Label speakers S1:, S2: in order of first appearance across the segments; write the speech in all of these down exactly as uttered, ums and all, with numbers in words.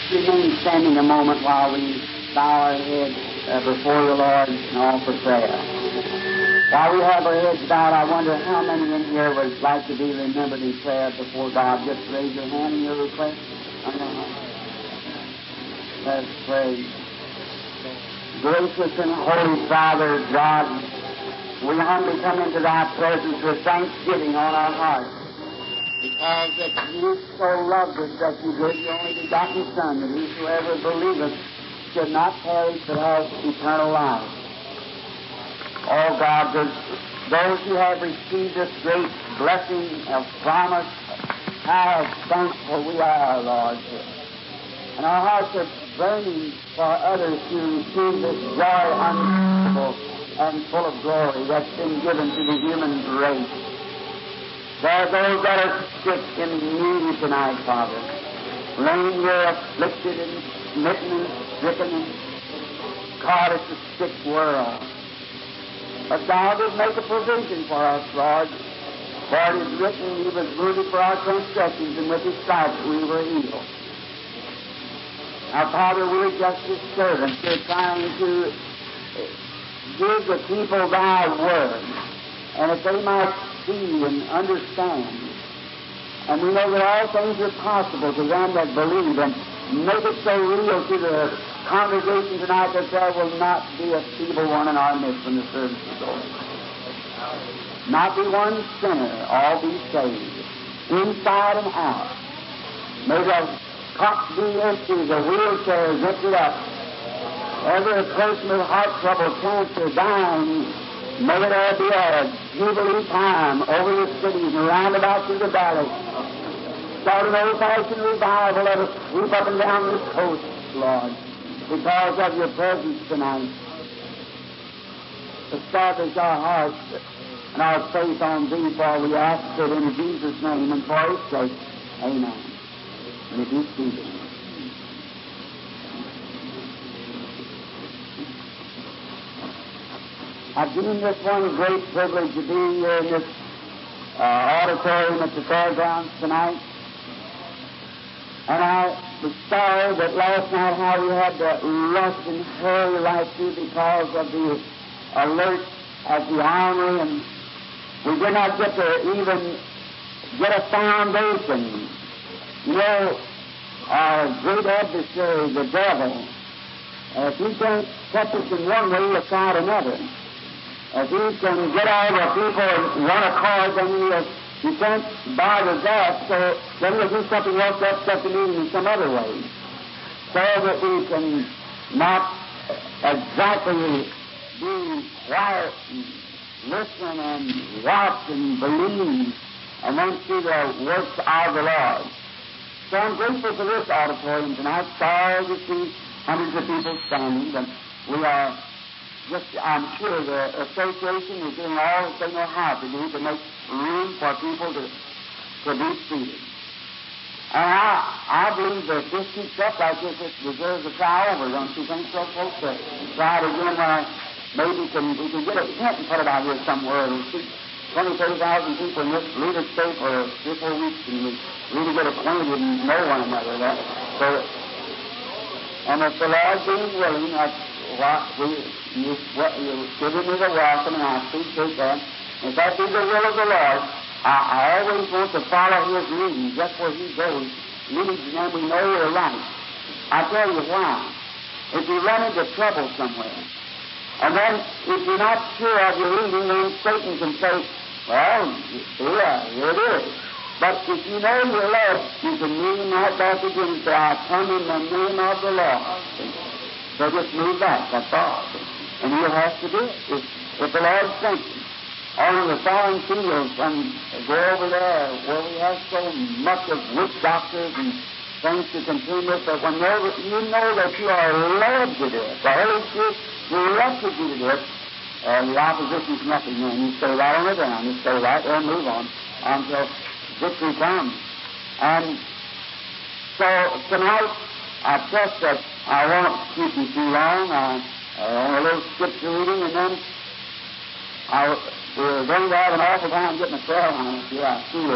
S1: remain standing a moment while we bow our heads uh, before the Lord and offer prayer. While we have our heads bowed, I wonder how many in here would like to be remembered in prayer before God. Just raise your hand in your request. Let's pray. Gracious and holy Father God, we humbly come into Thy presence with thanksgiving on our hearts, because that You so loved us that You gave Your only begotten Son, that whosoever believeth should not perish but have eternal life. Oh God, those who have received this great blessing of promise, how thankful we are, Lord. And our hearts are burning for others to receive this joy unspeakable and full of glory that's been given to the human race. There are those that are sick and needy tonight, Father. Laying here afflicted and smitten and stricken and caught at the sick world. But Thou did make a provision for us, Lord. For it is written, He was wounded for our transgressions, and with His stripes we were healed. Now, Father, we're just His servants. We're trying to give the people Thy word, and that they might see and understand. And we know that all things are possible to them that believe, and make it so real to the congregation tonight that there will not be a feeble one in our midst when the service is over. Not be one sinner, all be saved, inside and out. May the cup be empty, the wheelchair lifted up. Every person with heart trouble, cancer, dying, may there be a jubilee time over the cities and round about through the valleys. Start an old-fashioned revival, let us sweep up and down this coast, Lord, because of Your presence tonight. Establish our hearts and our faith on Thee, for we ask it in Jesus' name and for His sake. Amen. And if you speak it. I deem this one great privilege to be here in this uh, auditorium at the fairgrounds tonight. And I was sorry that last night how we had to rush and hurry right through because of the alert at the armory, and we did not get to even get a foundation. You know, our great adversary, the devil, uh, if he can't catch us in one way, he'll try another. If he can get all the people in one accord, then he'll, he can't bother that, so then he'll do something else that's set the meeting in some other way. So that we can not exactly be quiet and listen and watch and believe and then see the works of the Lord. So I'm grateful for this auditorium tonight. Sorry to see hundreds of people standing, but we are just, I'm sure the association is doing all that they know how to do to make room for people to, to be seated. And I, I believe that this keeps up like this, it deserves a try over, don't you think so, folks? To try it again where maybe can, we can get a hint and put it out here somewhere. We'll see twenty, thirty thousand people in this leader state for three or four weeks, and we really get acquainted and know one another. That, so, and if the Lord being willing, that's what we, you, what, you giving me the welcome, and I appreciate that. If that be the will of the Lord, I, I always want to follow His leading, just where He goes, leads, and then we know we're right. I tell you why. If you run into trouble somewhere, and then if you're not sure of your leading, then Satan can say, well, yeah, here it is. But if you know you're led, you can move right back again and say, I come in the name of the Lord. So just move back, that's all. And He'll have to do it. If, if the Lord sends you on the foreign fields and go over there where we have so much of witch doctors and things to contend with, but when you know that you are led to do it, the Holy Spirit directed you to do it, uh, the opposition's nothing, and you stay right on the ground, you stay right there and move on until victory comes. And so tonight, I trust that I won't keep you too long. I, uh, a little scripture reading, and then I, we're going to have an awful time getting a prayer on it here. I see it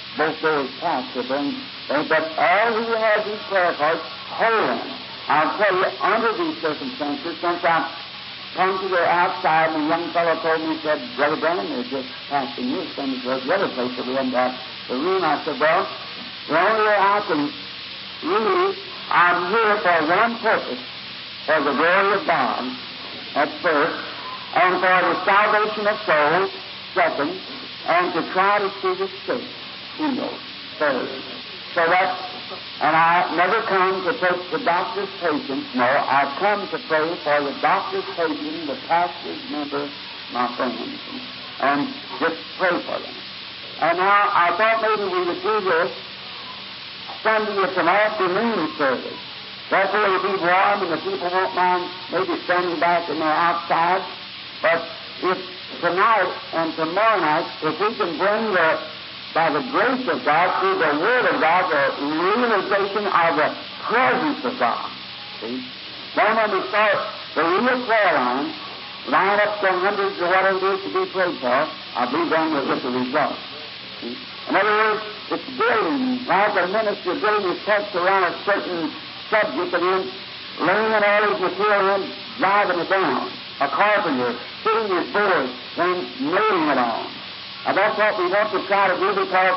S1: both those packs to bring. But all who has these prayer cards, hold them. I'll tell you, under these circumstances, since I've come to the outside, and a young fellow told me, he said, Brother Branham, they're just passing this thing to the other place that we haven't got the room. I said, well, the only way I can really, I'm here for one purpose, for the glory of God, at first, and for the salvation of souls, second, and to try to see the sick healed, third. So that, and I never come to take the doctor's patients, no, I've come to pray for the doctor's patient, the pastor's member, my friends, and just pray for them. And now I thought maybe we would do this Sunday. It's an afternoon service. Therefore it'll be warm and the people won't mind maybe standing back and they're outside. But if tonight and tomorrow night, if we can bring the, by the grace of God, through the Word of God, the realization of the presence of God, see? Then when we start the real prayer line, line up the hundreds or whatever it is to be prayed for, I believe then we'll get the result. See? In other words, it's building, like a minister building his text around a certain subject and then laying in all his material and driving it down. A carpenter sitting his board and nailing it on. And that's what we want to try to do because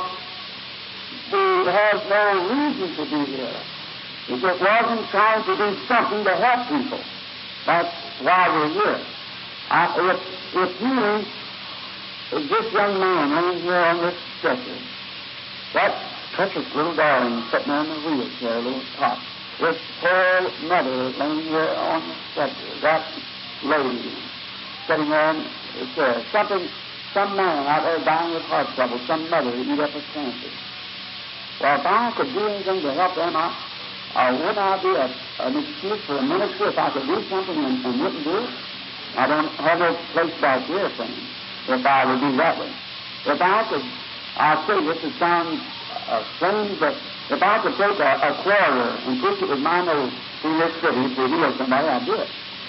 S1: we have no reason to be here. If it wasn't trying to do something to help people, that's why we're here. I, if, if you, if this young man laying here on this stretcher, that precious little darling sitting on the wheelchair, a little top, this poor mother laying here on the stretcher, that lady sitting there in the chair, something, some man out there dying with heart trouble, some mother who eat up with cancer. Well, if I could do anything to help them, I, I wouldn't I be a, an excuse for a ministry if I could do something and, and wouldn't do it? I don't have no place back here, friends, if I would do that way. If I could, I'll say this, it sounds uh, strange, but if I could take a, a quarter and push it with my nose through this city to heal somebody, I'd do it.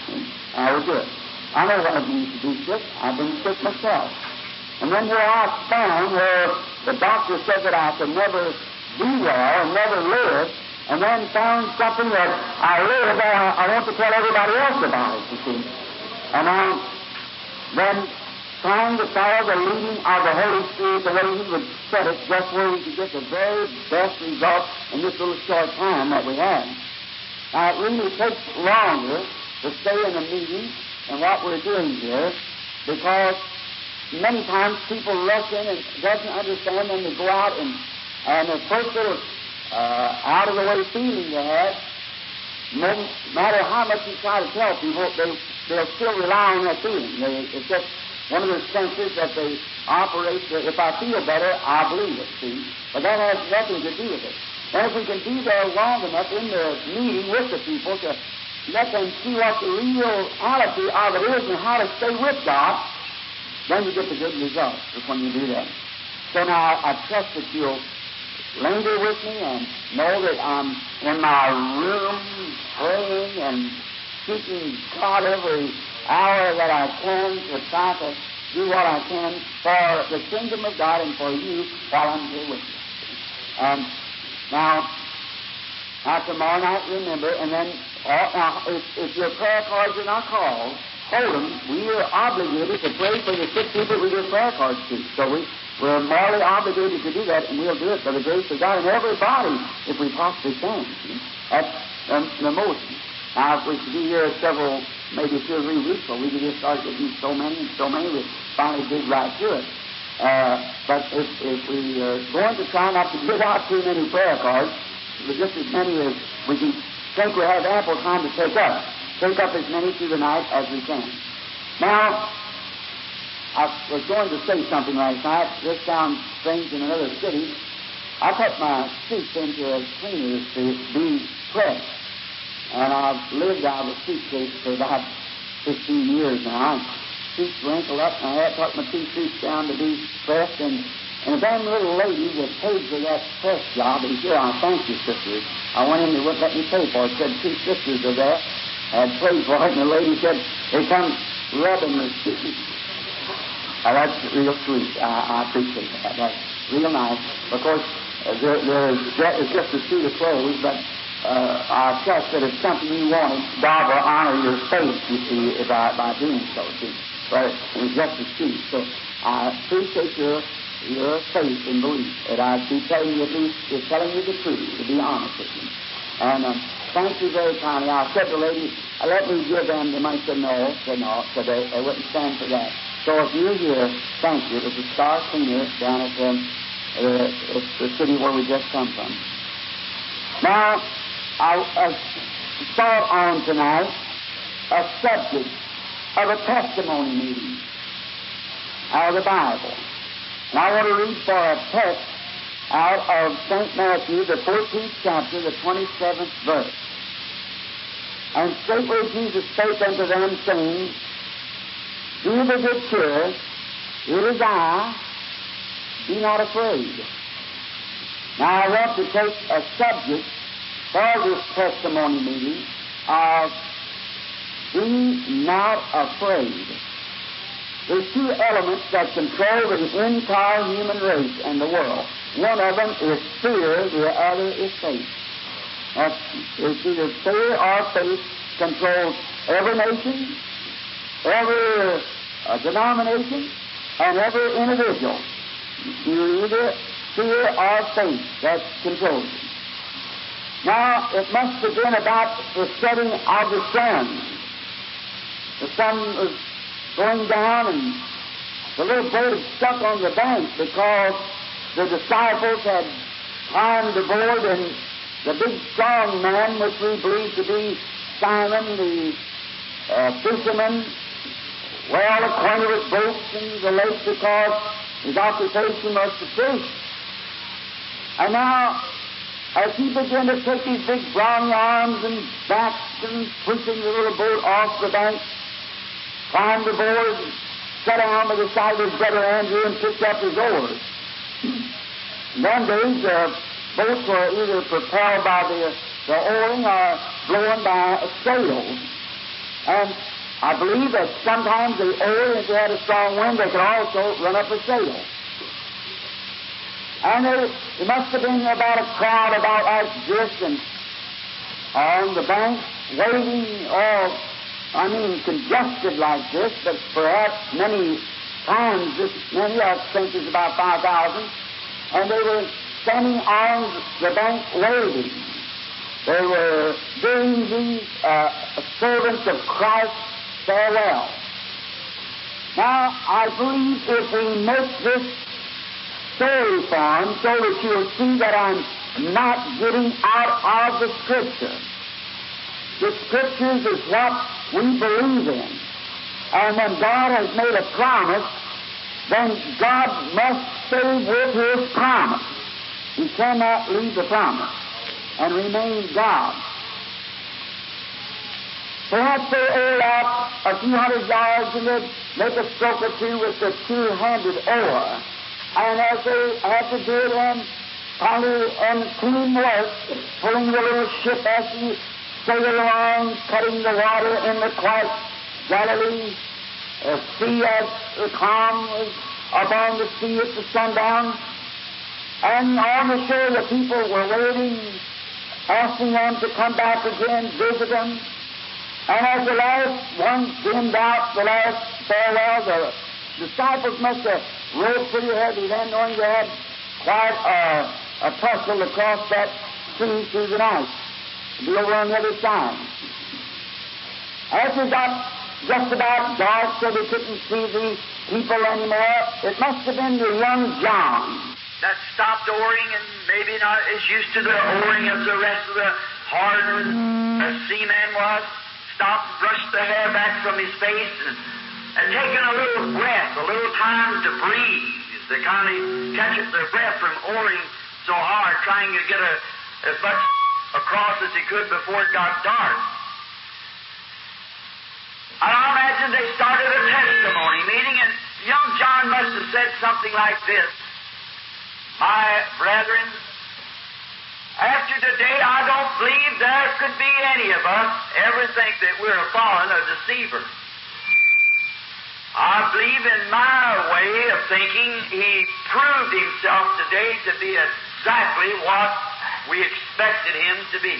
S1: I would do it. I know what it means to be sick. I've been sick myself. And then here I found where the doctor said that I could never be well and never live, and then found something that I live and I, I want to tell everybody else about it, you see. And I then trying to follow the leading of the Holy Spirit, the way He would set it, just where we could get the very best result in this little short time that we have. Now, it really takes longer to stay in a meeting and what we're doing here, because many times people rush in and doesn't understand, and they go out and, and the first little uh, out-of-the-way feeling they have, no matter how much you try to tell people, they, they'll still rely on that feeling. They, it's just one of the senses that they operate. If I feel better, I believe it, see? But that has nothing to do with it. And if we can be there long enough in the meeting with the people to let them see what the reality of it is and how to stay with God, then you get the good results when you do that. So now I trust that you'll linger with me and know that I'm in my room praying and seeking God every hour that I can to try to do what I can for the kingdom of God and for you while I'm here with you. Um, now, now, tomorrow night, remember, and then uh, now, if, if your prayer cards are not called, hold them. We are obligated to pray for the sick people we give prayer cards to. So we, we're morally obligated to do that, and we'll do it by the grace of God in everybody, if we possibly can. That's um, the most. Now, if we could be here several, maybe two or three weeks, or we could just start getting so many and so many, we finally dig right to it. Uh, but if, if we are going to try not to give out too many prayer cards, just as many as we can think we have ample time to take up. Take up as many through the night as we can. Now, I was going to say something last night. This sounds strange in another city. I put my suits into a cleaner to be pressed. And I've lived out of a suitcase for about fifteen years now. And suits wrinkled up, and I had to put my two suits down to be pressed. And, and a damn little lady that paid for that press job, and sure, I thank you, sisters. I went in, they wouldn't let me pay for it. Said two sisters are there. I had prayed for it, and the lady said, they come rubbing the suits. Oh, that's real sweet. I, I appreciate that. That's, real nice. Of course, uh, there, there is ju- it's just a suit of clothes, but uh, I trust that if something you wanted, God will honor your faith, you see, by, by doing so, see. But it's just a suit. So I appreciate your your faith and belief that I be telling you at least, is telling you the truth, to be honest with you. And um, thank you very kindly. I said to the lady, uh, let me give them the money. She said no, said no, said they, they wouldn't stand for that. So if you're here, thank you. It was a Star Cleaner down at the, uh, it's the city where we just come from. Now, I, I start on tonight a subject of a testimony meeting out of the Bible. And I want to read for a text out of Saint Matthew, the fourteenth chapter, the twenty-seventh verse. And straightway Jesus spake unto them, saying, Be of good cheer, it is I, be not afraid. Now I want to take a subject for this testimony meeting of Be not afraid. There's two elements that control the entire human race and the world. One of them is fear, the other is faith. That's, it's either fear or faith controls every nation, every uh, denomination, and every individual. You either fear or faith that controls you. Now, it must have been about the setting of the sun. The sun was going down, and the little boat had stuck on the bank because the disciples had climbed aboard, and the big strong man, which we believe to be Simon, the uh, fisherman, well acquainted with boats and the lake because his occupation was to fish. And now, as he began to take his big brawny arms and backs and pushing the little boat off the bank, climbed aboard, sat down by the side of his brother Andrew and picked up his oars. One day, the boats were either propelled by the, the oaring or blown by sails. And I believe that sometimes the oar, if they had a strong wind, they could also run up a sail. And there, it must have been about a crowd about like this, and on the bank, waiting, or, I mean, congested like this, but perhaps many times this many, I think there's about five thousand, and they were standing on the bank waiting. They were doing these uh, servants of Christ farewell. Now, I believe if we make this story form so that you'll see that I'm not getting out of the Scripture. The Scriptures is what we believe in. And when God has made a promise, then God must stay with His promise. He cannot leave the promise and remain God. Perhaps they oar out a few hundred yards and they'd make a stroke or two with the two-handed oar. And as they had to do it in kind and clean work, pulling the little ship as she sailed along, cutting the water in the quiet Galilee, uh, sea as the calm was upon the sea at the sundown. And on the shore the people were waiting, asking them to come back again, visit them. And as the last one dimmed out, the last farewell, the disciples must have rowed pretty heavy then, knowing they had quite a, a tussle across that sea through the night to be over on the other side. As it got just about dark so they couldn't see the people anymore, it must have been the young John that stopped oaring and maybe not as used to the oaring as the rest of the harder seaman was, stopped, brushed the hair back from his face, and, and taken a little breath, a little time to breathe, to kind of catch their breath from oaring so hard, trying to get a, as much across as he could before it got dark. And I imagine they started a testimony meeting, and young John must have said something like this: My brethren, after today I don't believe there could be any of us ever think that we're a fallen or deceiver. I
S2: believe in my way of thinking, He proved Himself today to be exactly what we expected Him to be.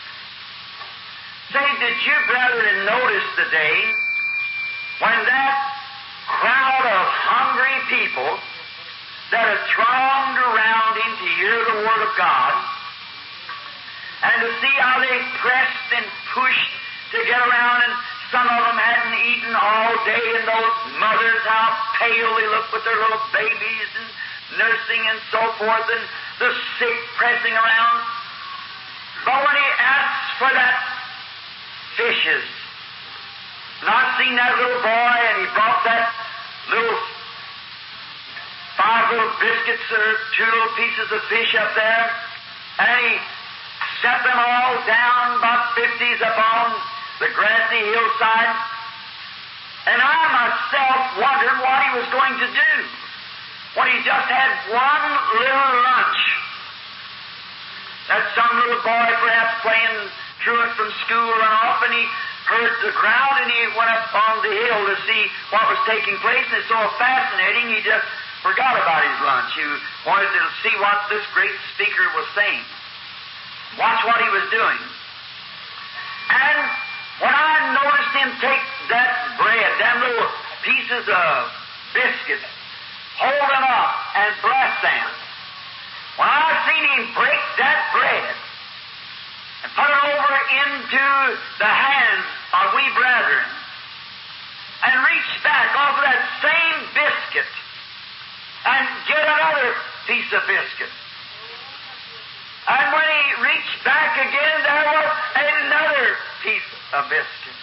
S2: Say, did you, brethren, notice today when that crowd of hungry people that had thronged around Him to hear the Word of God, and to see how they pressed and pushed to get around, and some of them hadn't eaten all day, and those mothers, how pale they looked with their little babies, and nursing and so forth, and the sick pressing around. But when He asked for that fishes, and I seen that little boy, and he brought that little five little biscuits or two little pieces of fish up there, and he set them all down, about fifties, upon the grassy hillside. And I myself wondered what he was going to do when he just had one little lunch. That some little boy perhaps playing truant from school run off, and he heard the crowd, and he went up on the hill to see what was taking place, and it's so fascinating he just forgot about his lunch. He wanted to see what this great speaker was saying. Watch what he was doing. And when I noticed him take that bread, them little pieces of biscuits, hold them up and bless them, when I seen him break that bread and put it over into the hands of we brethren, and reach back off of that same biscuit and get another piece of biscuit. And when he reached back again, there was another piece of biscuit.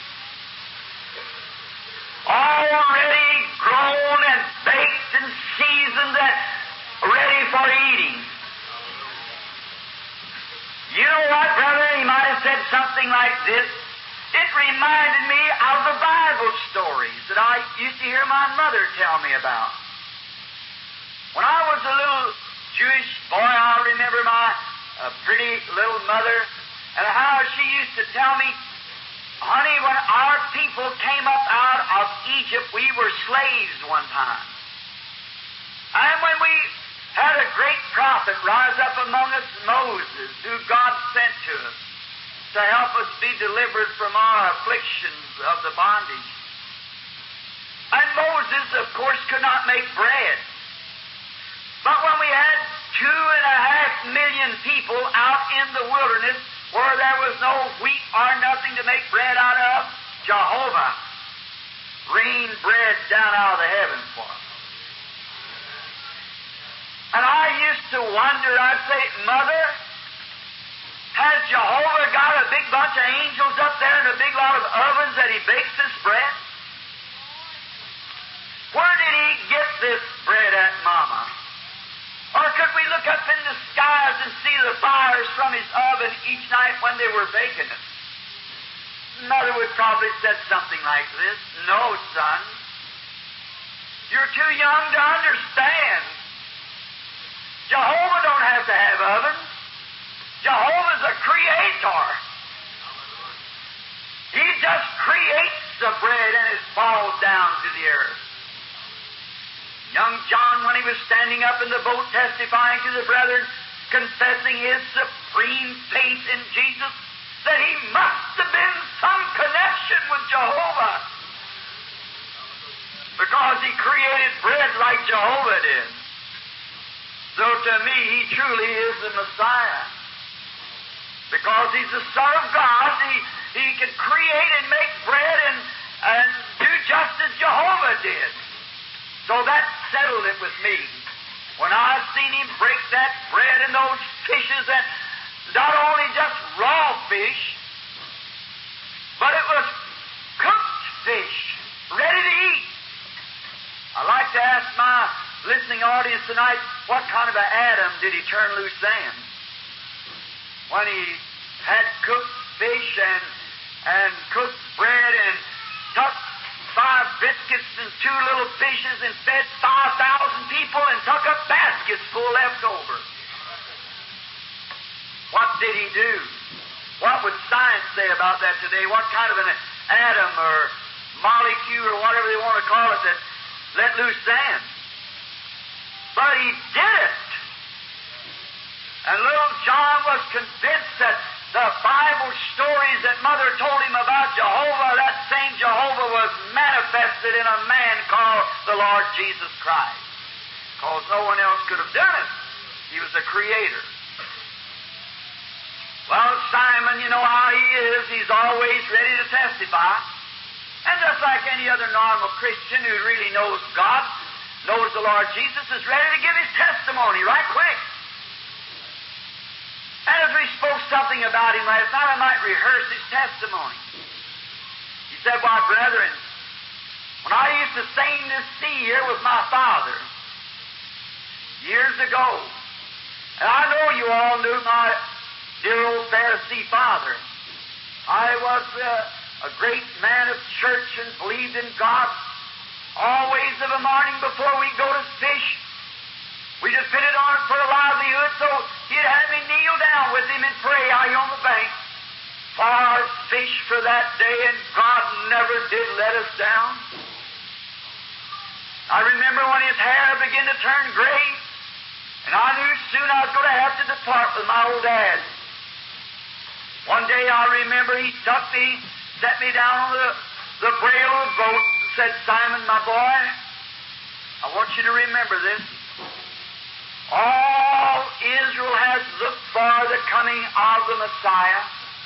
S2: Already grown and baked and seasoned and ready for eating. You know what, brother? He might have said something like this. It reminded me of the Bible stories that I used to hear my mother tell me about. When I was a little Jewish boy, I remember my uh, pretty little mother, and how she used to tell me, honey, when our people came up out of Egypt, we were slaves one time. And when we had a great prophet rise up among us, Moses, who God sent to us to help us be delivered from our afflictions of the bondage. And Moses, of course, could not make bread. But when we had two and a half million people out in the wilderness where there was no wheat or nothing to make bread out of, Jehovah rained bread down out of the heavens for us. And I used to wonder, I'd say, Mother, has Jehovah got a big bunch of angels up there and a big lot of ovens that He bakes this bread? Where did He get this bread at, Mama? Or could we look up in the skies and see the fires from His oven each night when they were baking it? Mother would probably have said something like this. No, son. You're too young to understand. Jehovah don't have to have ovens. Jehovah's a creator. He just creates the bread and it falls down to the earth. Young John, when he was standing up in the boat testifying to the brethren, confessing his supreme faith in Jesus, that he must have been some connection with Jehovah, because he created bread like Jehovah did. So to me, he truly is the Messiah. Because he's the Son of God, he, he can create and make bread and, and do just as Jehovah did. So that settled it with me. When I seen him break that bread and those fishes, and not only just raw fish, but it was cooked fish, ready to eat. I'd like to ask my listening audience tonight, what kind of an Adam did he turn loose then? When he had cooked fish and, and cooked bread and took five biscuits and two little fishes and fed five thousand people and took up baskets full left over. What did he do? What would science say about that today? What kind of an Adam or molecule or whatever they want to call it that let loose then. But he did it. And little John was convinced that the Bible stories that Mother told him about Jehovah, that same Jehovah was manifested in a man called the Lord Jesus Christ. Because no one else could have done it. He was the Creator. Well, Simon, you know how he is. He's always ready to testify. And just like any other normal Christian who really knows God, knows the Lord Jesus, is ready to give his testimony right quick. And as we spoke something about him last night, I might rehearse his testimony. He said, "Why, brethren, when I used to sing this sea here with my father years ago, and I know you all knew my dear old Pharisee father. I was uh, a great man of church and believed in God. Always of a morning before we go to fish, we depended on it for a livelihood, so he'd have me kneel down with him and pray out here on the bank for our fish for that day, and God never did let us down. I remember when his hair began to turn gray, and I knew soon I was going to have to depart with my old dad. One day I remember he took me, set me down on the, the brail of the boat, and said, "Simon, my boy, I want you to remember this. All Israel has looked for the coming of the Messiah.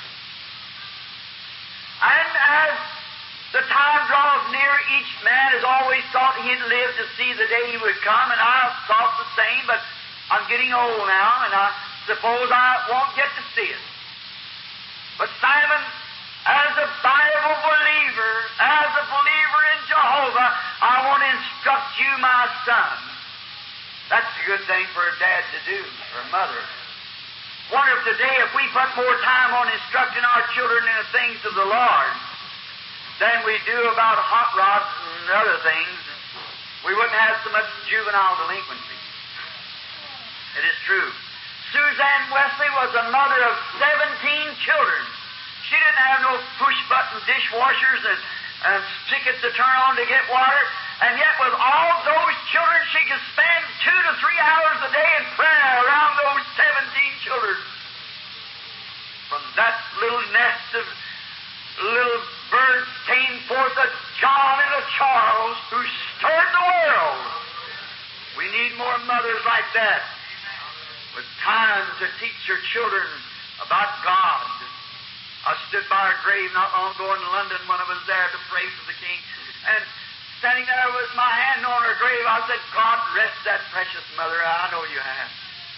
S2: And as the time draws near, each man has always thought he'd live to see the day he would come, and I thought the same, but I'm getting old now, and I suppose I won't get to see it. But Simon, as a Bible believer, as a believer in Jehovah, I want to instruct you, my son." That's a good thing for a dad to do, or a mother. Wonder if today, if we put more time on instructing our children in the things of the Lord than we do about hot rods and other things, we wouldn't have so much juvenile delinquency. It is true. Suzanne Wesley was a mother of seventeen children. She didn't have no push-button dishwashers and, and spigots to turn on to get water, and yet with all those children, she could spend two to three hours a day in prayer around those seventeen children. From that little nest of little birds came forth a John and a Charles who stirred the world. We need more mothers like that, with time to teach their children about God. I stood by her grave not long ago in London when I was there to pray for the King, and standing there with my hand on her grave, I said, "God rest that precious mother, I know you have."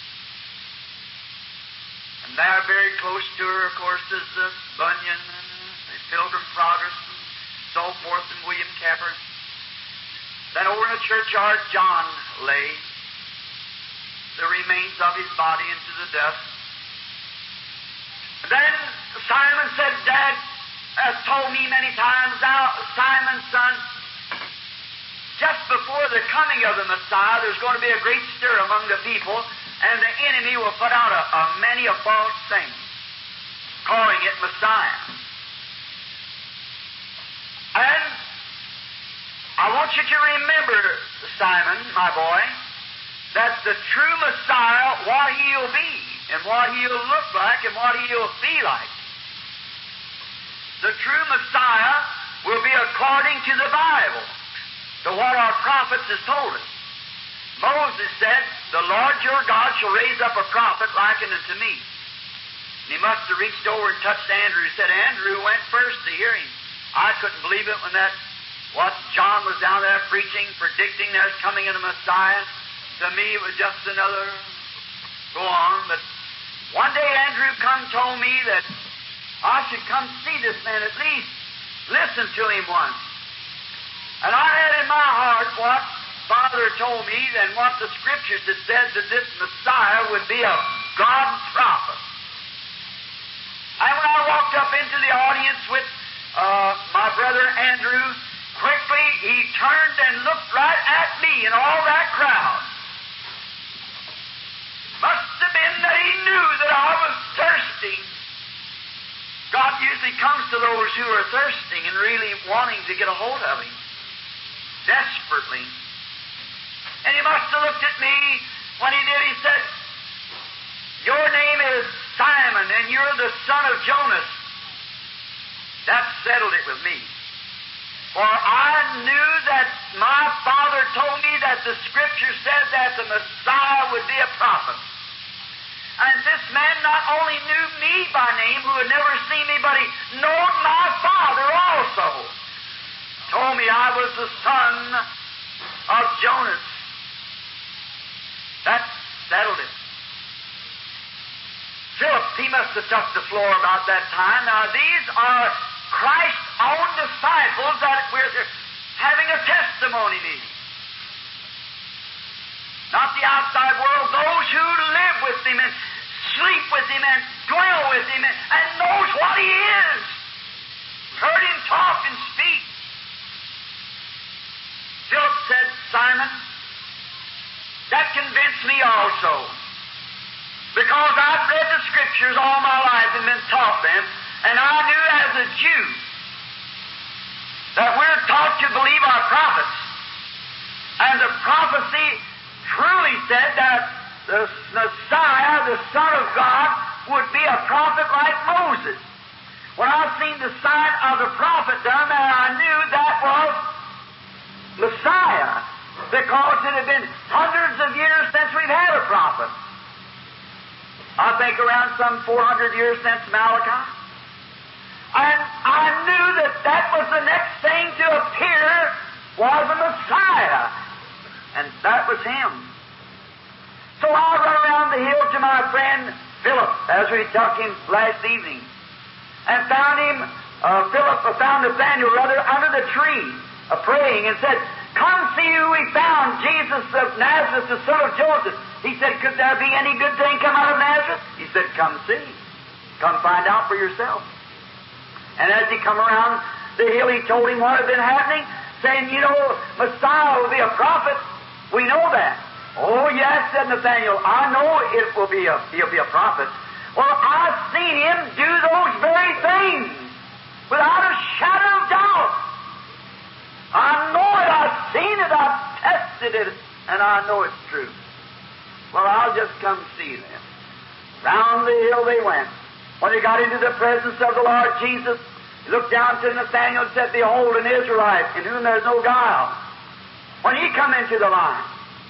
S2: And there, very close to her, of course, is the Bunyan and the Pilgrim Progress and so forth, and William Capper. Then over in the churchyard, John lay, the remains of his body into the dust. And then Simon said, "Dad has told me many times, now, Simon, son, just before the coming of the Messiah, there's going to be a great stir among the people, and the enemy will put out a, a many a false thing, calling it Messiah. And I want you to remember, Simon, my boy, that the true Messiah, what He'll be, and what He'll look like, and what He'll be like. The true Messiah will be according to the Bible, to what our prophets has told us. Moses said, "The Lord your God shall raise up a prophet likened unto me." And he must have reached over and touched Andrew. He said, Andrew went first to hear him. I couldn't believe it when that, what John was down there preaching, predicting there's coming in a Messiah. To me, it was just another go on. But one day Andrew come told me that I should come see this man, at least listen to him once. And I had in my heart what Father told me and what the Scriptures had said, that this Messiah would be a God prophet. And when I walked up into the audience with uh, my brother Andrew, quickly he turned and looked right at me and all that crowd. Must have been that he knew that I was thirsty. God used usually comes to those who are thirsting and really wanting to get a hold of Him, desperately. And He must have looked at me when He did. He said, "Your name is Simon, and you're the son of Jonas." That settled it with me. For I knew that my Father told me that the Scripture said that the Messiah would be a prophet. And this man not only knew me by name, who had never seen me, but he knowed my Father also. Told me I was the son of Jonas. That settled it. Philip, he must have touched the floor about that time. Now, these are Christ's own disciples that we're having a testimony meeting. Not the outside world, those who live with Him and sleep with Him and dwell with Him and, and knows what He is. Heard Him talk and speak. Philip said, "Simon, that convinced me also. Because I've read the Scriptures all my life and been taught them, and I knew as a Jew that we're taught to believe our prophets. And the prophecy truly said that the Messiah, the Son of God, would be a prophet like Moses. When I seen the sign of the prophet done there, I knew that was Messiah, because it had been hundreds of years since we've had a prophet. I think around some four hundred years since Malachi. And I knew that that was the next thing to appear was a Messiah. And that was Him. So I run around the hill to my friend Philip, as we took him last evening, and found him, uh, Philip uh, found Nathaniel, rather, under the tree, uh, praying, and said, "Come see who we found, Jesus of Nazareth, the son of Joseph." He said, "Could there be any good thing come out of Nazareth?" He said, "Come see. Come find out for yourself." And as he come around the hill, he told him what had been happening, saying, "You know, Messiah will be a prophet. We know that." "Oh, yes," said Nathaniel, "I know it will be a, he'll be a prophet." "Well, I've seen him do those very things without a shadow of doubt. I know it, I've seen it, I've tested it, and I know it's true." "Well, I'll just come see them." Round the hill they went. When they got into the presence of the Lord Jesus, he looked down to Nathanael and said, "Behold, an Israelite, in whom there's no guile." When he come into the line,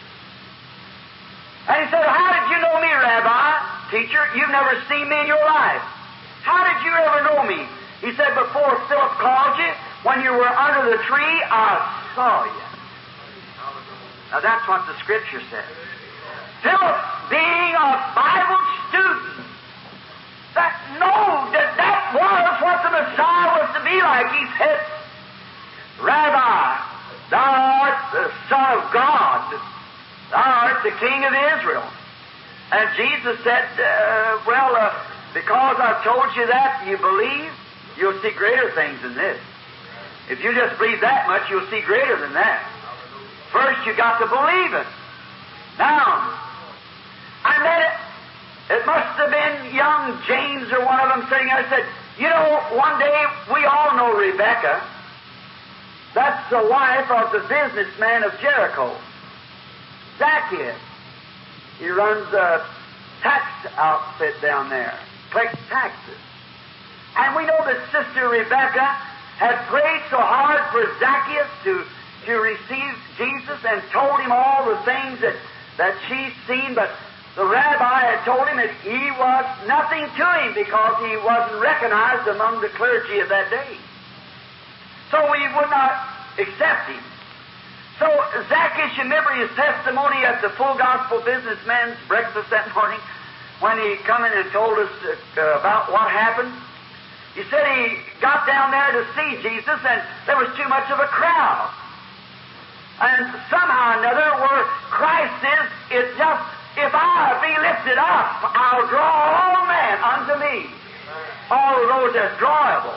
S2: and he said, "How did you know me, Rabbi, teacher? You've never seen me in your life. How did you ever know me?" He said, "Before Philip called you, when you were under the tree, I saw you." Now that's what the Scripture says. Philip, being a Bible student, that know that that was what the Messiah was to be like, he said, "Rabbi, thou art the Son of God. Thou art the King of Israel." And Jesus said, uh, well, uh, because I've told you that, you believe, you'll see greater things than this. If you just believe that much, you'll see greater than that. First, you got to believe it. Now, I met it. It must have been young James or one of them sitting there and said, "You know, one day we all know Rebecca. That's the wife of the businessman of Jericho, Zacchaeus. He runs a tax outfit down there, collects taxes. And we know that Sister Rebecca had prayed so hard for Zacchaeus to, to receive Jesus and told him all the things that, that she'd seen, but the rabbi had told him that he was nothing to him because he wasn't recognized among the clergy of that day. So we would not accept him. So Zacchaeus, you remember his testimony at the Full Gospel Businessman's breakfast that morning when he come in and told us uh, about what happened? He said he got down there to see Jesus and there was too much of a crowd. And somehow or another, where Christ is, it's just, "If I be lifted up, I'll draw all men unto me. All of those that's drawable.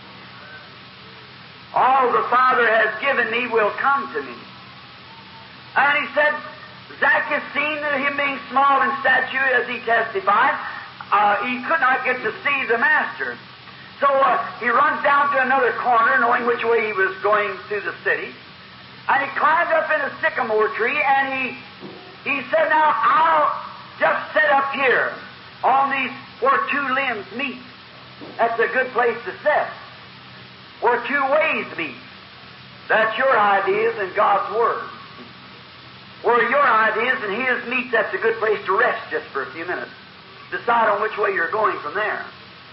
S2: All the Father has given me will come to me." And he said, Zacchaeus, seen him being small in stature, as he testified, uh, he could not get to see the Master. So uh, he runs down to another corner, knowing which way he was going through the city. And he climbed up in a sycamore tree, and he he said, now, I'll just sit up here on these where two limbs meet. That's a good place to sit. Where two ways meet. That's your ideas and God's Word. Where your ideas and His meet, that's a good place to rest just for a few minutes. Decide on which way you're going from there.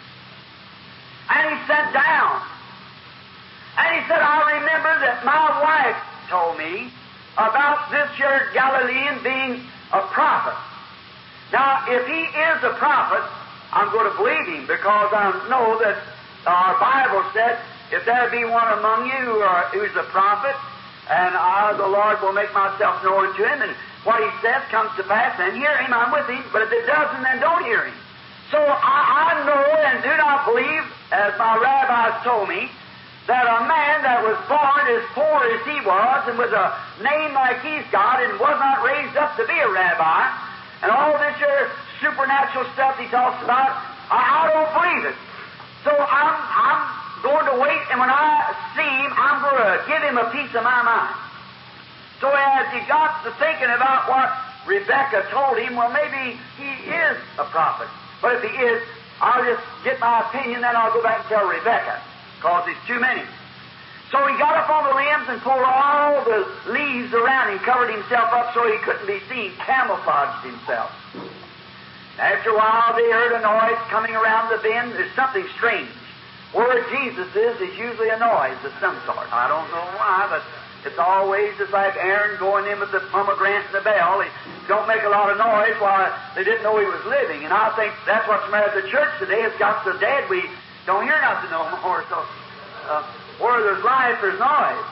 S2: And he sat down. And he said, I remember that my wife told me about this here Galilean being a prophet. Now, if he is a prophet, I'm going to believe him, because I know that our Bible said, if there be one among you who are, who's a prophet, and I, the Lord, will make myself known to him, and what he says comes to pass, and hear him, I'm with him. But if it doesn't, then don't hear him. So I, I know and do not believe, as my rabbis told me, that a man that was born as poor as he was, and with a name like he's got, and was not raised up to be a rabbi, and all this here supernatural stuff he talks about, I, I don't believe it. So I'm, I'm going to wait, and when I see him, I'm going to give him a piece of my mind. So as he got to thinking about what Rebecca told him, well, maybe he is a prophet. But if he is, I'll just get my opinion, then I'll go back and tell Rebecca, because there's too many. So he got up on the limbs and pulled all the leaves around him, covered himself up so he couldn't be seen, camouflaged himself. After a while, they heard a noise coming around the bend. There's something strange. Where Jesus is, is usually a noise of some sort. I don't know why, but it's always just like Aaron going in with the pomegranate and the bell. He don't make a lot of noise while they didn't know he was living. And I think that's what's the matter with the church today. It's got so dead we don't hear nothing no more. So uh, where there's life, there's noise.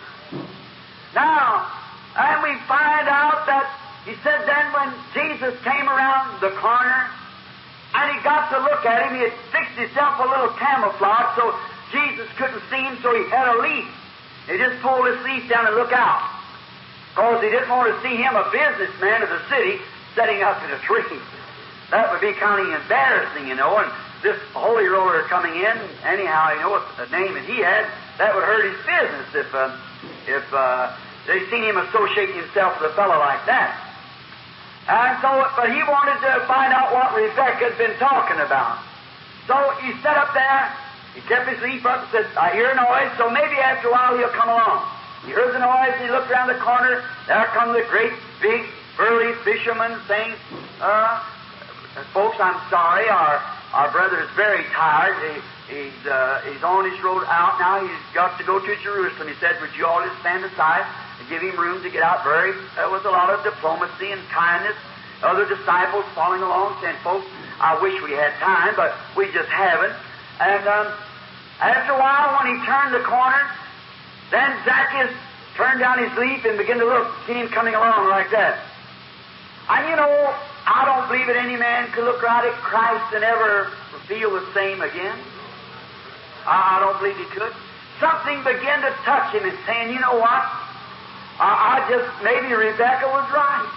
S2: Now, and we find out that he said then when Jesus came around the corner, and he got to look at him, he had fixed himself a little camouflage so Jesus couldn't see him, so he had a leaf. He just pulled his leaf down and looked out, because he didn't want to see him, a businessman of the city, setting up in a tree. That would be kind of embarrassing, you know, and this holy roller coming in, anyhow, you know, with the name that he had, that would hurt his business if uh, if uh, they seen him associating himself with a fellow like that. And so, but he wanted to find out what Rebecca had been talking about. So he sat up there, he kept his leaf up and said, I hear a noise, so maybe after a while he'll come along. He heard the noise, and he looked around the corner, there come the great, big, burly fisherman saying, uh, folks, I'm sorry, our our brother is very tired. He, he's, uh, he's on his road out now. He's got to go to Jerusalem. He said, would you all just stand aside and give him room to get out? Very, uh, with a lot of diplomacy and kindness. Other disciples following along saying, folks, I wish we had time, but we just haven't. And um, after a while, when he turned the corner, then Zacchaeus turned down his leaf and began to look, see him coming along like that. And you know, I don't believe that any man could look right at Christ and ever feel the same again. I, I don't believe he could. Something began to touch him and saying, you know what? I, I just, maybe Rebecca was right.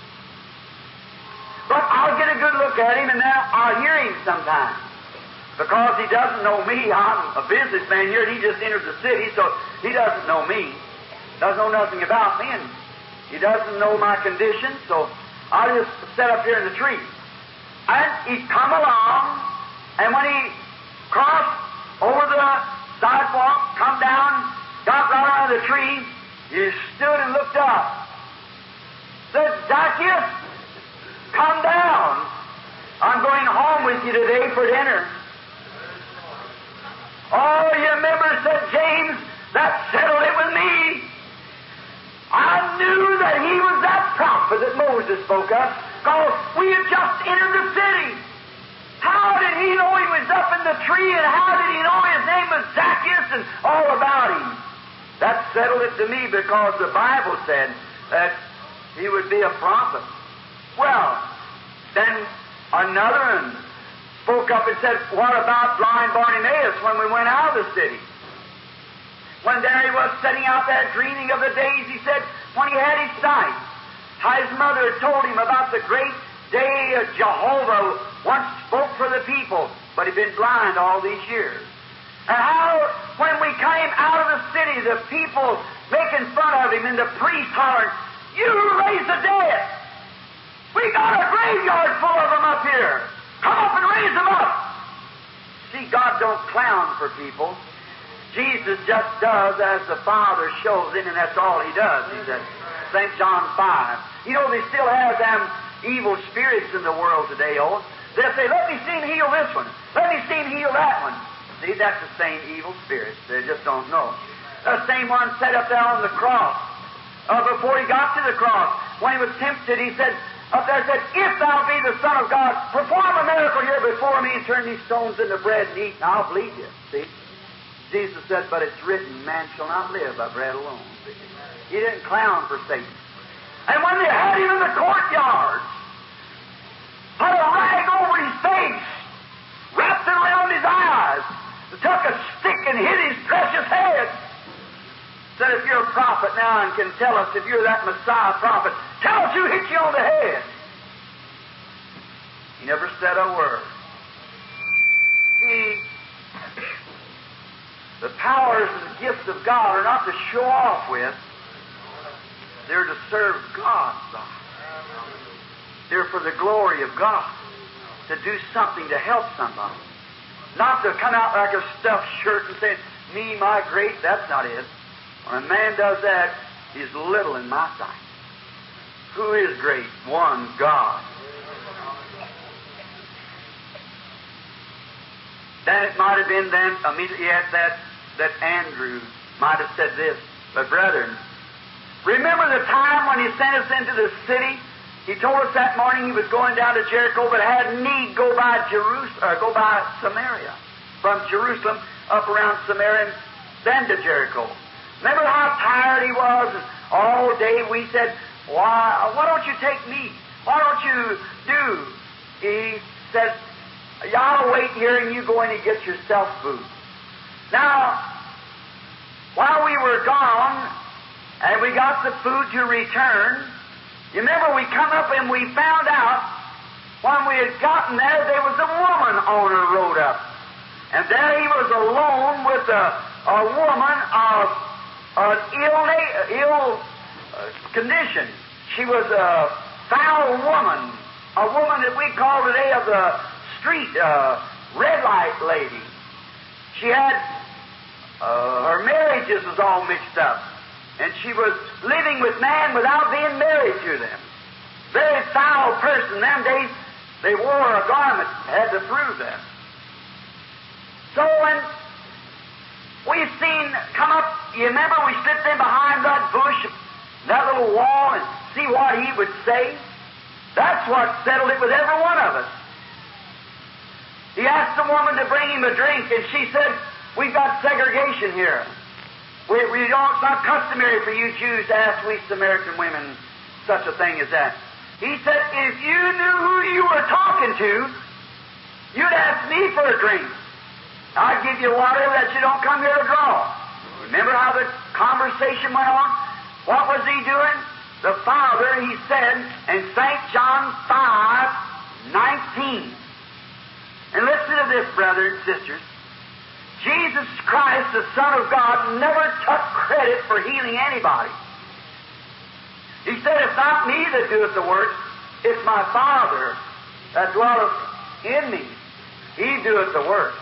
S2: But I'll get a good look at him, and then I'll hear him sometime. Because he doesn't know me. I'm a businessman here, and he just entered the city, so he doesn't know me. Doesn't know nothing about me, and he doesn't know my condition, so I'll just sit up here in the tree. And he'd come along, and when he crossed over the sidewalk, come down, got right out of the tree, he stood and looked up. Said, Zacchaeus, come down. I'm going home with you today for dinner. Oh, you remember, said James, that settled it with me. I knew that he was that prophet that Moses spoke of, because we had just entered the city. How did he know he was up in the tree, and how did he know his name was Zacchaeus and all about him? That settled it to me, because the Bible said that he would be a prophet. Well, then another one spoke up and said, what about blind Bartimaeus when we went out of the city? When there he was sitting out there dreaming of the days, he said, when he had his sight, how his mother told him about the great day of Jehovah once spoke for the people, but but he'd been blind all these years. And how, when we came out of the city, the people making fun of him and the priest hollering, "You raise the dead! We got a graveyard full of them up here! Come up and raise them up!" See, God don't clown for people. Jesus just does as the Father shows him, and that's all he does. He said, Saint John five. You know, they still have them evil spirits in the world today, oh. They'll say, "Let me see him heal this one. Let me see him heal that one." See, that's the same evil spirit. They just don't know. The same one sat up there on the cross. Uh, before he got to the cross, when he was tempted, he said, up there said, "If thou be the Son of God, perform a miracle here before me and turn these stones into bread and eat, and I'll believe you." See? Jesus said, "But it's written, man shall not live by bread alone." See? He didn't clown for Satan. And when they had him in the courtyard, put a rag over his face, wrapped it around his eyes, took a stick and hit his precious head. Said, "If you're a prophet now and can tell us if you're that Messiah prophet, tell us who hit you on the head." He never said a word. See, the powers and gifts of God are not to show off with. They're to serve God. They're for the glory of God. To do something to help somebody. Not to come out like a stuffed shirt and say, "Me, my great," that's not it. When a man does that, he's little in my sight. Who is great? One, God. Then it might have been then, immediately at that, that Andrew might have said this, "But brethren, remember the time when he sent us into the city? He told us that morning he was going down to Jericho, but had need go by Jerusalem, or go by Samaria, from Jerusalem up around Samaria, and then to Jericho. Remember how tired he was? And all day we said, why, why don't you take me? Why don't you do?" He said, "Y'all wait here and you go in and get yourself food." Now, while we were gone and we got the food to return, you remember we come up and we found out when we had gotten there, there was a woman on her road up. And there he was alone with a, a woman of an ill, ill uh, condition. She was a foul woman, a woman that we call today of the street, uh, red light lady. She had, uh, her marriages was all mixed up. And she was living with man without being married to them. Very foul person. Them days, they wore a garment, had to prove that. So when we seen come up, you remember we slipped in behind that bush, that little wall, and see what he would say? That's what settled it with every one of us. He asked the woman to bring him a drink, and she said, "We've got segregation here. We, we don't, it's not customary for you Jews to ask we Samaritan women such a thing as that." He said, "If you knew who you were talking to, you'd ask me for a drink. I'd give you water that you don't come here to draw." Remember how the conversation went on? What was he doing? The Father, he said in Saint John five nineteen. And listen to this, brothers and sisters. Jesus Christ, the Son of God, never took credit for healing anybody. He said, "It's not me that doeth the works, it's my Father that dwelleth in me. He doeth the work."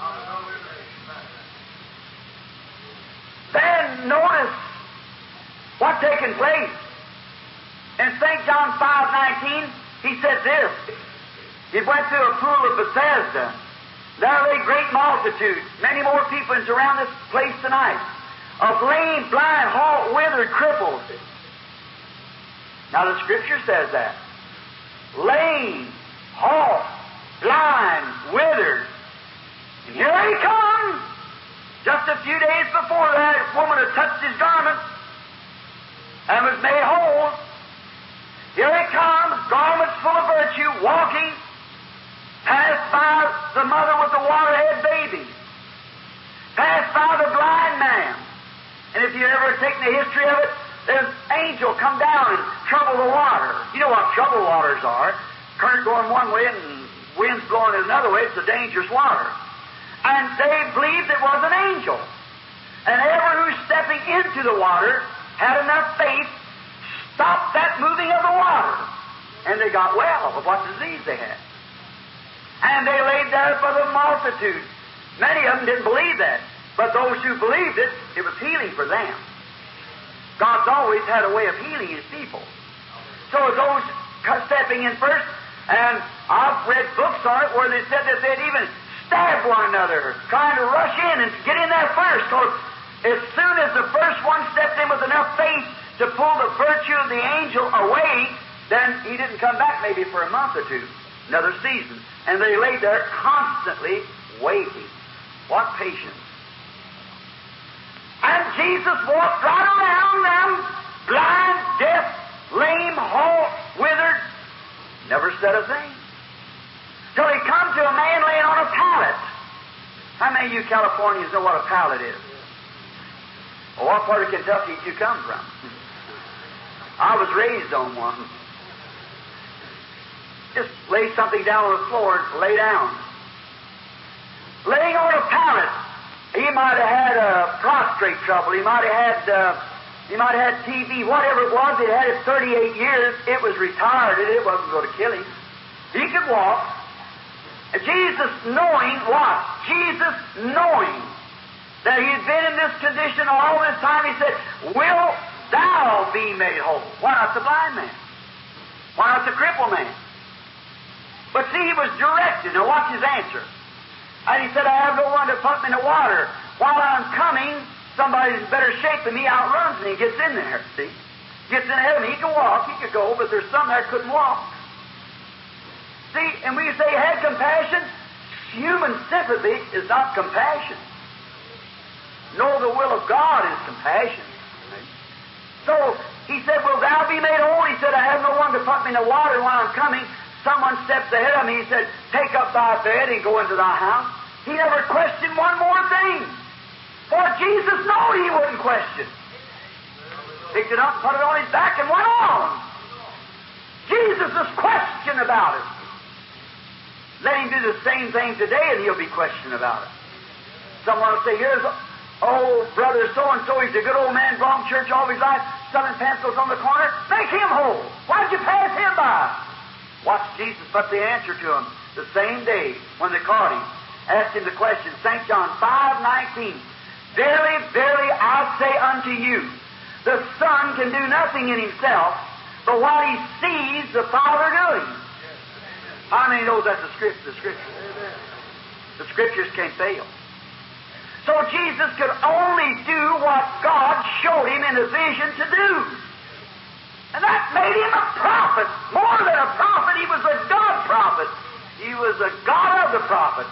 S2: Then notice what's taking place. In Saint John five nineteen, he said this. He went to a pool of Bethesda. There lay great multitudes, many more people is around this place tonight, of lame, blind, halt, withered, crippled. Now the Scripture says that. Lame, halt, blind, withered. And here he comes. Just a few days before that woman had touched his garment and was made whole. Here he comes, garments full of virtue, walking, passed by the mother with the water-head baby, passed by the blind man. And if you've ever taken the history of it, there's an angel come down and trouble the water. You know what trouble waters are. Current going one way and wind's blowing it another way, it's a dangerous water. And they believed it was an angel. And everyone who's stepping into the water had enough faith to stop that moving of the water. And they got well of what disease they had. And they laid there for the multitude. Many of them didn't believe that. But those who believed it, it was healing for them. God's always had a way of healing His people. So those stepping in first, and I've read books on it where they said that they'd even stab one another, trying to rush in and get in there first. So as soon as the first one stepped in with enough faith to pull the virtue of the angel away, then he didn't come back maybe for a month or two, another season. And they lay there constantly waiting. What patience. And Jesus walked right around them, blind, deaf, lame, halt, withered, never said a thing. Till he come to a man laying on a pallet. How many of you Californians know what a pallet is? Well, what part of Kentucky did you come from? I was raised on one. Just lay something down on the floor and lay down. Laying on a pallet. He might have had uh, prostrate trouble. He might have had uh, he might have had T B, whatever it was. He had it thirty-eight years. It was retired. It wasn't going to kill him. He could walk. And Jesus knowing what? Jesus knowing that he had been in this condition all this time, he said, "Will thou be made whole?" Why not the blind man? Why not the crippled man? But see, he was directed. Now watch his answer. And he said, "I have no one to put me in the water. While I'm coming, somebody's in better shape than me outruns me." He gets in there, see? Gets in ahead of me. He can walk, he could go, but there's some there couldn't walk. See, and we say, had compassion. Human sympathy is not compassion. No, the will of God is compassion. So, he said, "Will thou be made whole?" He said, "I have no one to put me in the water while I'm coming." Someone steps ahead of me. He said, "Take up thy bed and go into thy house." He never questioned one more thing. For Jesus knew he wouldn't question. Picked it up, put it on his back, and went on. Jesus is questioned about it. Let him do the same thing today, and he'll be questioned about it. Someone will say, "Here's old brother so-and-so. He's a good old man, belonged to church all his life, selling pencils on the corner. Make him whole. Why'd you pass him by?" Watch Jesus put the answer to him the same day when they caught him. Asked him the question, Saint John five nineteen. "Verily, verily, I say unto you, the Son can do nothing in himself, but what he sees the Father doing." How many knows that's the script, the Scripture? The Scriptures can't fail. So Jesus could only do what God showed him in a vision to do. And that made him a prophet. More than a prophet, he was a God prophet. He was a God of the prophet.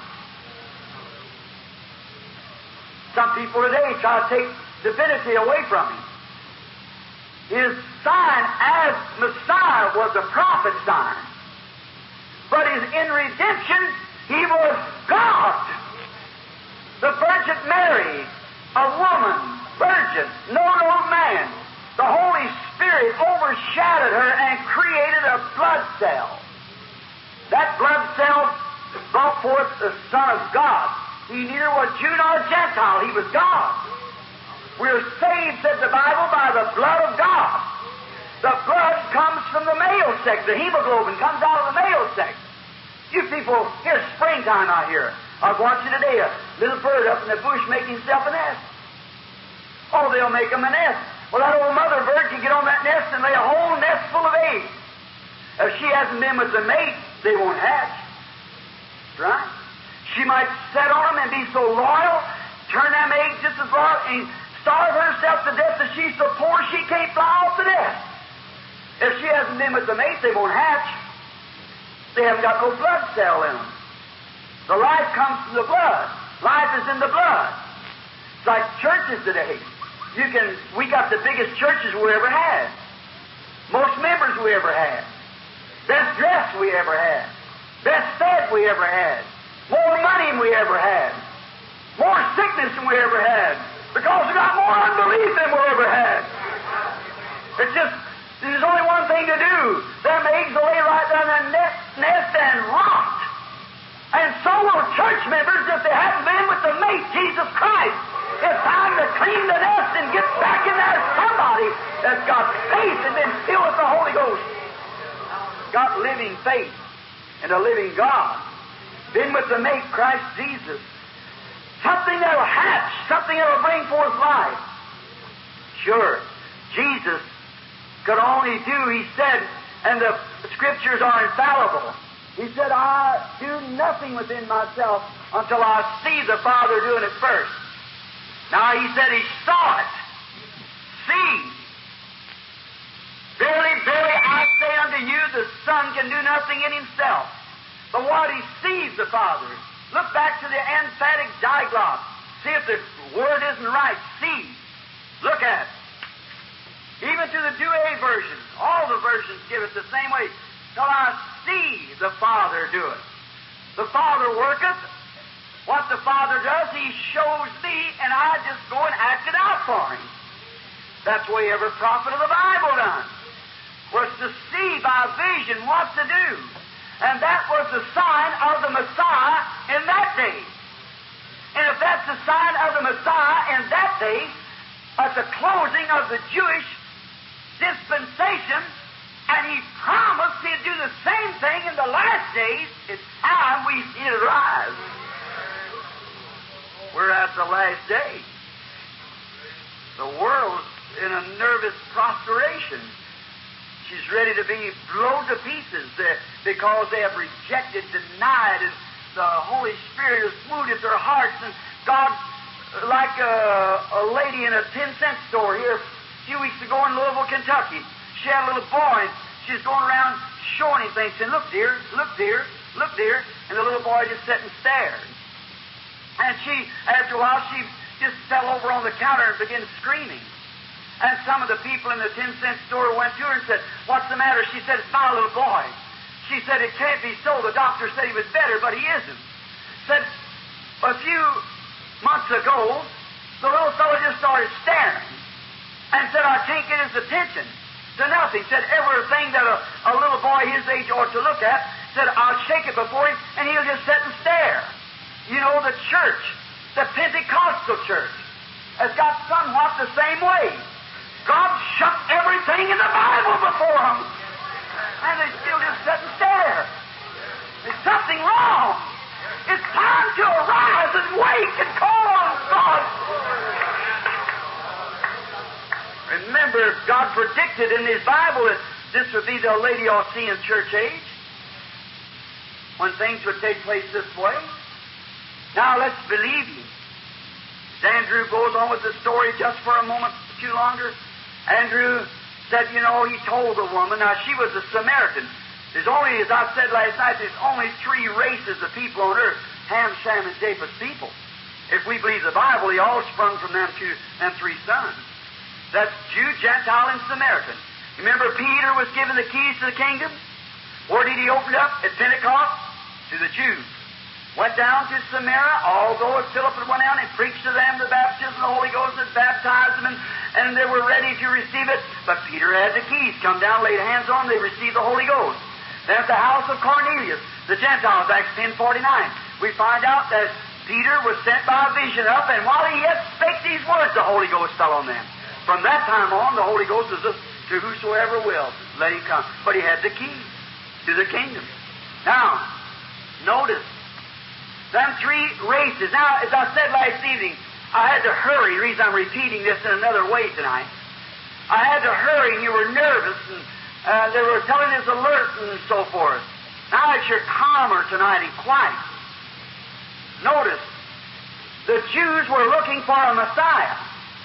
S2: Some people today try to take divinity away from him. His sign as Messiah was a prophet sign. But his, in redemption, he was God. The Virgin Mary, a woman, virgin, no old man. The Holy Spirit overshadowed her and created a blood cell. That blood cell brought forth the Son of God. He neither was Jew nor Gentile. He was God. We're saved, said the Bible, by the blood of God. The blood comes from the male sex. The hemoglobin comes out of the male sex. You people, here's springtime out here. I was watching today a little bird up in the bush making himself a nest. Oh, they'll make him a nest. Well, that old mother bird can get on that nest and lay a whole nest full of eggs. If she hasn't been with the mate, they won't hatch. Right? She might set on them and be so loyal, turn them eggs just as loyal, and starve herself to death that she's so poor she can't fly off the nest. If she hasn't been with the mate, they won't hatch. They haven't got no blood cell in them. The life comes from the blood. Life is in the blood. It's like churches today. You can, we got the biggest churches we ever had. Most members we ever had. Best dressed we ever had. Best fed we ever had. More money than we ever had. More sickness than we ever had. Because we got more unbelief than we ever had. It's just, there's only one thing to do. Them eggs will lay right down in that nest and rot. so will church members if they haven't been with the mate, Jesus Christ. It's time to clean the nest and get back in there somebody that's got faith and been filled with the Holy Ghost. Got living faith and a living God. Been with the mate, Christ Jesus. Something that'll hatch, something that'll bring forth life. Sure, Jesus could only do, he said, and the Scriptures are infallible. He said, I do nothing within myself until I see the Father doing it first. Now, he said he saw it. See. Verily, verily, I say unto you, the Son can do nothing in himself, but what he sees the Father. Look back to the emphatic diglot. See if the word isn't right. See. Look at it. Even to the Douay version, all the versions give it the same way. Till I see the Father do it. The Father worketh. What the Father does, He shows me, and I just go and act it out for Him. That's the way every prophet of the Bible done. Was to see by vision what to do. And that was the sign of the Messiah in that day. And if that's the sign of the Messiah in that day, at the closing of the Jewish dispensation, and He promised He'd do the same thing in the last days, it's time we see it rise. We're at the last day. The world's in a nervous prostration. She's ready to be blown to pieces because they have rejected, denied, and the Holy Spirit has wounded their hearts. And God, like a, a lady in a ten-cent store here a few weeks ago in Louisville, Kentucky, she had a little boy, and she was going around showing him things, saying, look, dear, look, dear, look, dear. And the little boy just sat and stared. And she, after a while, she just fell over on the counter and began screaming. And some of the people in the ten-cent store went to her and said, what's the matter? She said, it's my little boy. She said, it can't be so. The doctor said he was better, but he isn't. Said, a few months ago, the little fellow just started staring and said, I can't get his attention to nothing. Said, everything that a, a little boy his age ought to look at, said, I'll shake it before him, and he'll just sit and stare. You know, the church, the Pentecostal church, has got somewhat the same way. God shut everything in the Bible before them, and they still just sit and stare. There's something wrong. It's time to arise and wake and call on God. Remember, God predicted in His Bible that this would be the Laodicean church age, when things would take place this way. Now, let's believe Him. As Andrew goes on with the story just for a moment or two longer, Andrew said, you know, he told the woman, now she was a Samaritan. There's only, as I said last night, there's only three races of people on earth, Ham, Shem, and Japheth's people. If we believe the Bible, they all sprung from them two, them three sons. That's Jew, Gentile, and Samaritan. Remember, Peter was given the keys to the kingdom? Where did he open up? At Pentecost? To the Jews. Went down to Samaria, although Philip had went down and preached to them the baptism of the Holy Ghost and baptized them, and, and they were ready to receive it. But Peter had the keys. Come down, laid hands on them, they received the Holy Ghost. Then at the house of Cornelius, the Gentiles, Acts ten forty-nine, we find out that Peter was sent by a vision up, and while he yet spake these words, the Holy Ghost fell on them. From that time on, the Holy Ghost was to whosoever will, let him come. But he had the keys to the kingdom. Now, notice, them three races. Now, as I said last evening, I had to hurry. The reason I'm repeating this in another way tonight, I had to hurry, and you were nervous, and uh, they were telling us alert and so forth. Now that you're calmer tonight and quiet, notice, the Jews were looking for a Messiah.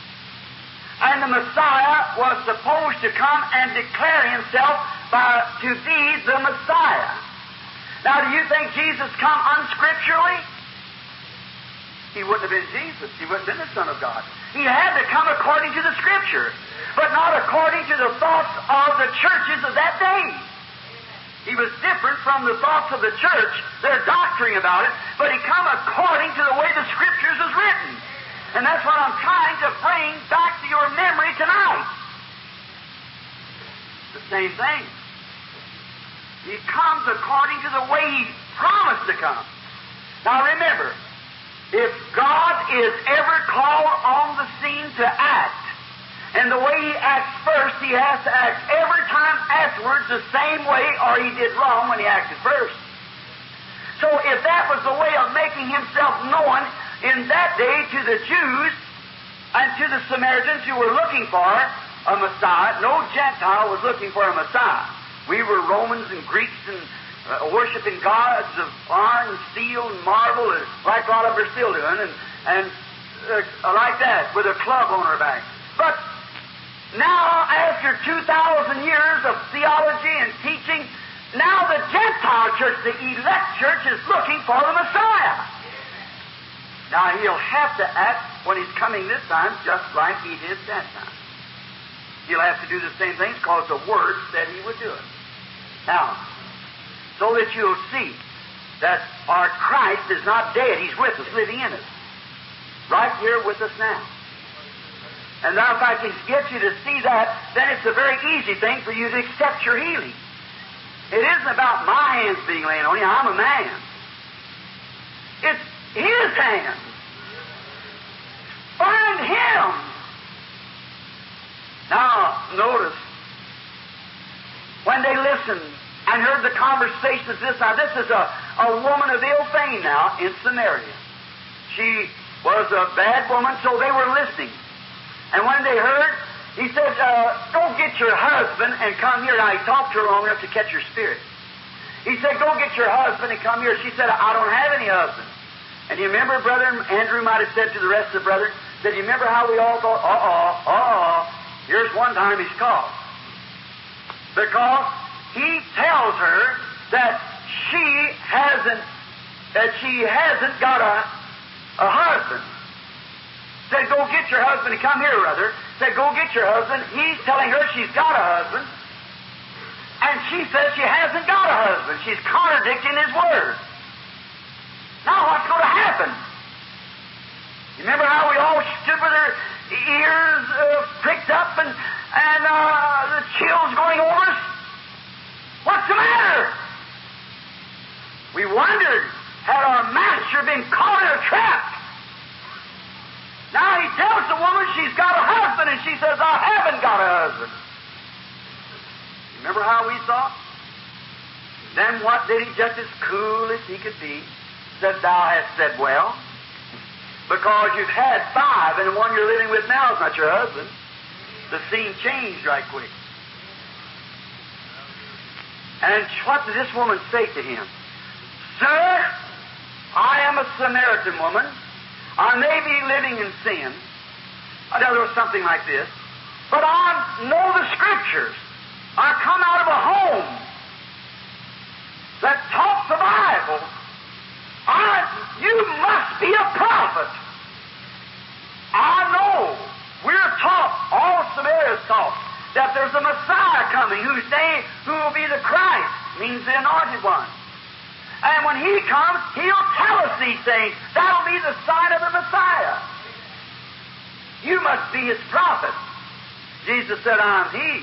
S2: And the Messiah was supposed to come and declare Himself by, to be the Messiah. Now, do you think Jesus come unscripturally? He wouldn't have been Jesus. He wouldn't have been the Son of God. He had to come according to the Scripture, but not according to the thoughts of the churches of that day. He was different from the thoughts of the church, their doctrine about it, but He come according to the way the Scriptures is written. And that's what I'm trying to bring back to your memory tonight. The same thing. He comes according to the way He promised to come. Now remember, if God is ever called on the scene to act, and the way He acts first, He has to act every time afterwards the same way, or He did wrong when He acted first. So if that was the way of making Himself known in that day to the Jews and to the Samaritans who were looking for a Messiah, no Gentile was looking for a Messiah. We were Romans and Greeks and uh, worshiping gods of iron and steel and marble, and like a lot of them are still doing, and, and uh, like that, with a club on our back. But now, after two thousand years of theology and teaching, now the Gentile church, the elect church, is looking for the Messiah. Now, He'll have to act when He's coming this time just like He did that time. He'll have to do the same things because the Word said He would do it. Now, so that you'll see that our Christ is not dead. He's with us, living in us. Right here with us now. And now if I can get you to see that, then it's a very easy thing for you to accept your healing. It isn't about my hands being laid on you. I'm a man. It's His hands. Find Him. Now, notice, when they listened and heard the conversation of this, now this is a, a woman of ill fame now in Samaria. She was a bad woman, so they were listening. And when they heard, He said, uh, go get your husband and come here. Now, He talked to her long enough to catch her spirit. He said, go get your husband and come here. She said, I don't have any husband. And you remember, Brother Andrew might have said to the rest of the brothers, said, you remember how we all thought, uh-oh, uh-oh, here's one time he's caught. Because he tells her that she hasn't, that she hasn't got a, a husband. Said, go get your husband and come here, brother. Said, go get your husband. He's telling her she's got a husband. And she says she hasn't got a husband. She's contradicting His Word. Now what's going to happen? You remember how we all stood with our ears uh, pricked up and, and uh, the chills going over us? What's the matter? We wondered, had our Master been caught in a trap? Now He tells the woman she's got a husband, and she says, I haven't got a husband. Remember how we thought? Then what did He, just as cool as He could be, said, thou hast said well, because you've had five, and the one you're living with now is not your husband. The scene changed right quick. And what did this woman say to him? Sir, I am a Samaritan woman. I may be living in sin. I know there was something like this. But I know the Scriptures. I come out of a home that taught the Bible. I, you must be a prophet. I know. We're taught, all Samaria is taught, that there's a Messiah coming whose name, who will be the Christ, means the Anointed One. And when He comes, He'll tell us these things. That'll be the sign of the Messiah. You must be His prophet. Jesus said, I'm He.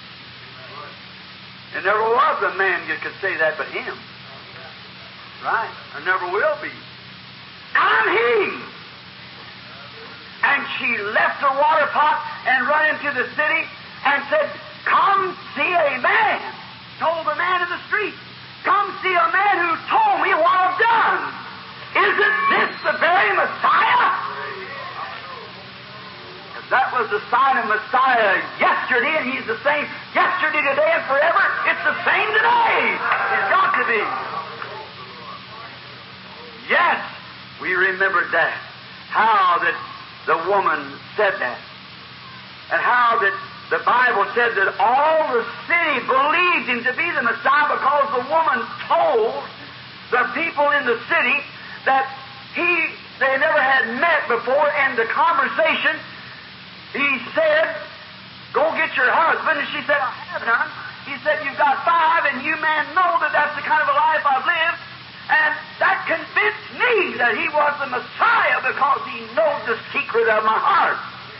S2: And never was a man that could say that but Him. Right? There never will be. I'm He. And she left her water pot and run into the city and said, come see a man. Told the man in the street, come see a man who told me what I've done. Isn't this the very Messiah? If that was the sign of Messiah yesterday, and He's the same yesterday, today, and forever, it's the same today. He's got to be. Yes, we remembered that. How that the woman said that. And how that the Bible said that all the city believed Him to be the Messiah because the woman told the people in the city that he they never had met before, and the conversation, he said, go get your husband. And she said, I have none. He said, you've got five, and you men know that that's the kind of a life I've lived. And that convinced me that He was the Messiah because He knows the secret of my heart.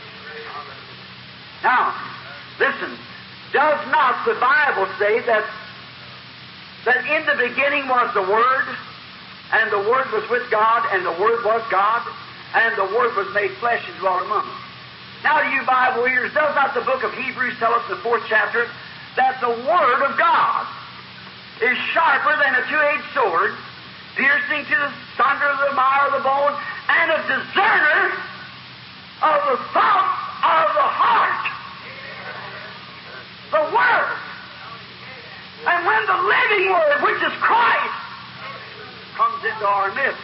S2: Now, listen, does not the Bible say that, that in the beginning was the Word,
S1: And the Word was with God, and the Word was God, and the Word was made flesh and dwelt among us. Now, to you Bible readers, does not the book of Hebrews tell us in the fourth chapter that the Word of God is sharper than a two-edged sword, piercing to the sunder of the marrow of the bone, and a discerner of the thoughts of the heart? The Word. And when the living Word, which is Christ, comes into our midst,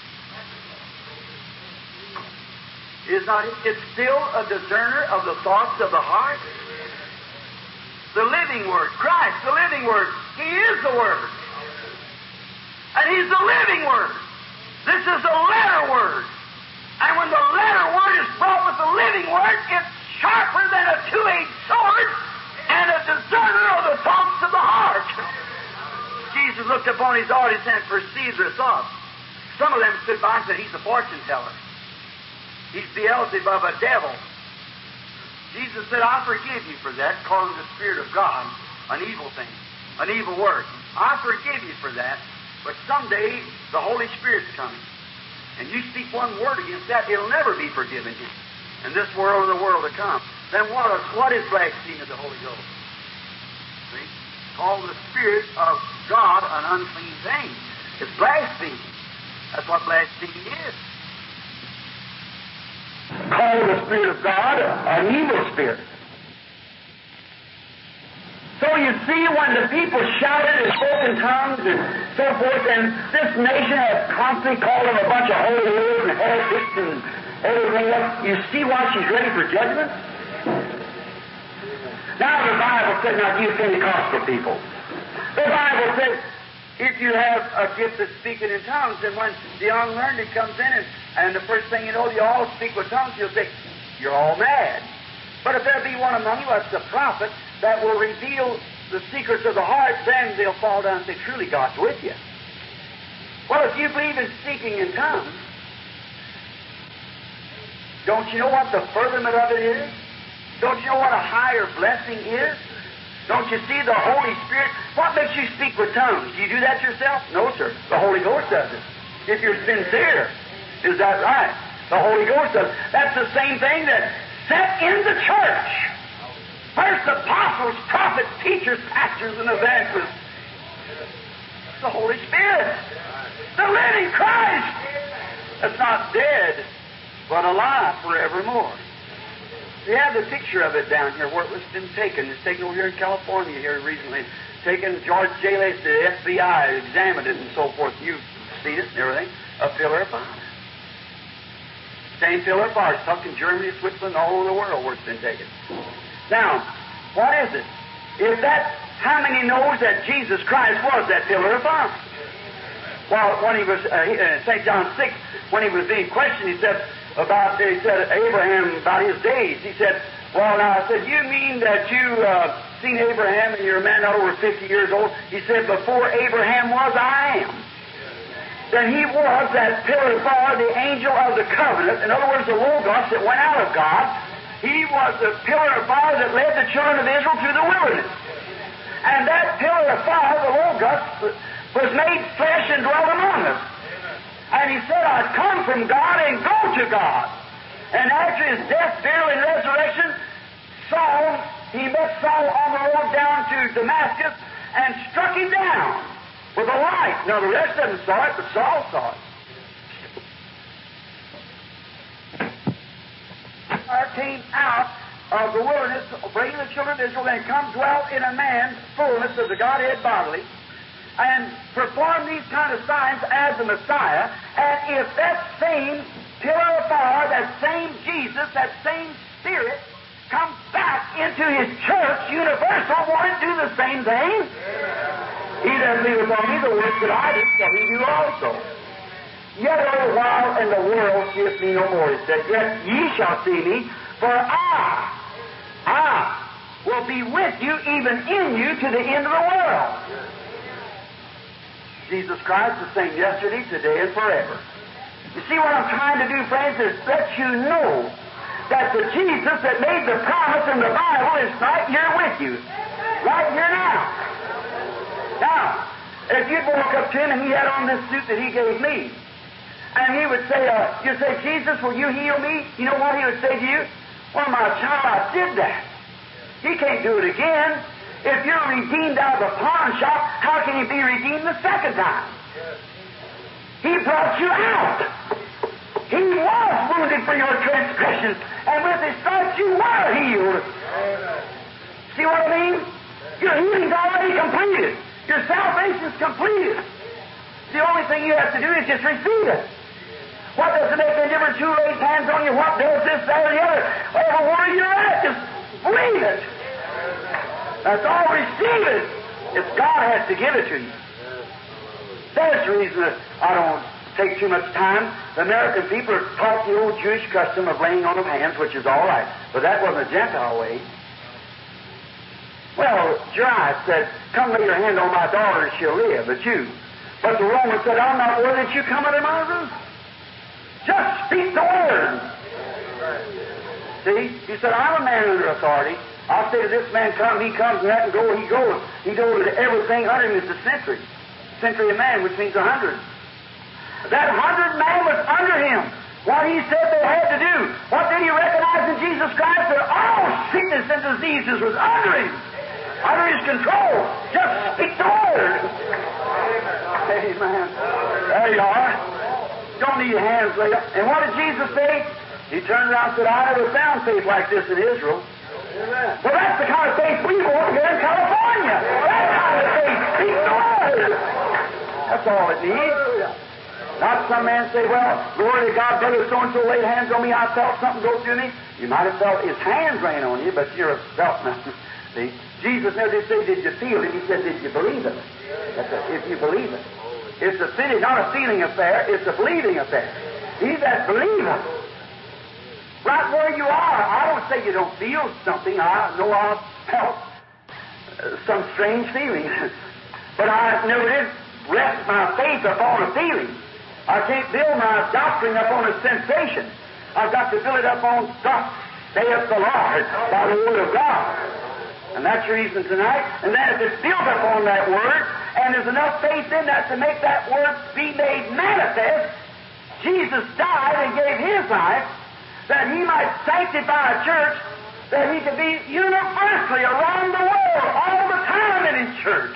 S1: is not it it's still a discerner of the thoughts of the heart? The living Word, Christ, the living Word, He is the Word. And He's the living Word. This is the letter Word. And when the letter Word is brought with the living Word, it's sharper than a two-edged sword and a discerner of the thoughts of the heart. Jesus looked upon His audience and perceived their thoughts. Some of them stood by and said, He's a fortune teller. He's Beelzebub, a devil. Jesus said, I forgive you for that, calling the Spirit of God an evil thing, an evil word. I forgive you for that, but someday the Holy Spirit's coming. And you speak one word against that, it'll never be forgiven you. In this world or the world to come. Then what is, what is blasphemy of the Holy Ghost? See? Call the Spirit of God an unclean thing. It's blasphemy. That's what blasphemy is. Call the Spirit of God an evil spirit. So you see, when the people shouted and spoke in tongues and so forth, and this nation has constantly called them a bunch of holy wars and heretics and everything else, you see why she's ready for judgment? Now the Bible said, now you Pentecostal people, the Bible says, if you have a gift of speaking in tongues, and when the unlearned comes in and, and the first thing you know, you all speak with tongues, you'll say, you're all mad. But if there be one among you that's the prophet that will reveal the secrets of the heart, then they'll fall down and say, truly God's with you. Well, if you believe in speaking in tongues, don't you know what the furtherment of it is? Don't you know what a higher blessing is? Don't you see the Holy Spirit? What makes you speak with tongues? Do you do that yourself? No, sir. The Holy Ghost does it. If you're sincere. Is that right? The Holy Ghost does it. That's the same thing that set in the church. First apostles, prophets, teachers, pastors, and evangelists. The Holy Spirit. The living Christ. That's not dead, but alive forevermore. We have the picture of it down here where it was been taken. It's taken over here in California here recently. Taken, George J. Lacy, the F B I, examined it and so forth. You've seen it and everything. A pillar of fire. Same pillar of fire. Stuck in Germany, Switzerland, all over the world where it's been taken. Now, what is it? If that, how many knows that Jesus Christ was that pillar of fire? Well, when he was, uh, uh, Saint John six, when he was being questioned, he said, about, he said, Abraham, about his days. He said, well, now, I said, you mean that you uh, seen Abraham and you're a man not over fifty years old? He said, before Abraham was, I am. Then he was that pillar of fire, the angel of the covenant. In other words, the Logos that went out of God. He was the pillar of fire that led the children of Israel through the wilderness. And that pillar of fire, the Logos, was made flesh and dwelt among us. And he said, I come from God and go to God. And after his death, burial, and resurrection, Saul, he met Saul on the road down to Damascus and struck him down with a light. Now, the rest of them saw it, but Saul saw it. Fire came out of the wilderness, bringing the children of Israel, and come dwell in a man, fullness of the Godhead bodily, and perform these kind of signs as the Messiah. And if that same pillar of fire, that same Jesus, that same Spirit comes back into His church, universal, won't it do the same thing? He doesn't leave upon me the works that I do, shall He do also. Yet a little while, and the world seeth me no more. He said, yet ye shall see me, for I, I will be with you, even in you, to the end of the world. Jesus Christ the same yesterday, today, and forever. You see what I'm trying to do, friends, is let you know that the Jesus that made the promise in the Bible is right here with you. Right here now. Now, If you'd walk up to him and he had on this suit that he gave me, and he would say, uh, you'd say, Jesus, will you heal me? You know what he would say to you? Well, my child, I did that. He can't do it again. If you're redeemed out of the pawn shop, how can he be redeemed the second time? He brought you out. He was wounded for your transgressions, and with his stripes you were healed. See what I mean? Your healing's already completed. Your salvation's completed. The only thing you have to do is just receive it. What does it make any difference who lays hands on you? What does this, that, or the other? Wherever you're at, just believe it. That's all. Receive it. It's God has to give it to you. That's the reason that I don't take too much time. The American people are taught the old Jewish custom of laying on of hands, which is all right. But that wasn't a Gentile way. Well, Jairus said, come lay your hand on my daughter and she'll live, the Jew. But the Roman said, I'm not worthy that you come under my roof. Just speak the word. See? He said, I'm a man under authority. I'll say to this man, come, he comes, and that can go, he goes. He goes to everything under him is a century. Century of man, which means a hundred. That hundred man was under him. What he said they had to do. What did he recognize in Jesus Christ? That all sickness and diseases was under him. Under his control. Just speak the word. Amen. There you are. Don't need your hands laid up. And what did Jesus say? He turned around and said, I never found faith like this in Israel. Amen. Well, that's the kind of faith we want here in California. That kind of faith. Speak the word. That's all it needs. Not some man say, well, glory to God, brother so-and-so laid hands on me, I felt something go through me. You might have felt his hands rain on you, but you're felt nothing. See? Jesus never did say, did you feel it? He said, did you believe it? That's a, if you believe it. It's a feeling, not a feeling affair, it's a believing affair. He that believeth. Right where you are. I don't say you don't feel something. I know I've felt uh, some strange feelings. But I never did rest my faith upon a feeling. I can't build my doctrine upon a sensation. I've got to build it upon thus saith the Lord by the Word of God. And that's the reason tonight. And then if it's built upon that Word, and there's enough faith in that to make that Word be made manifest, Jesus died and gave His life that He might sanctify a church, that He could be universally around the world all the time in His church.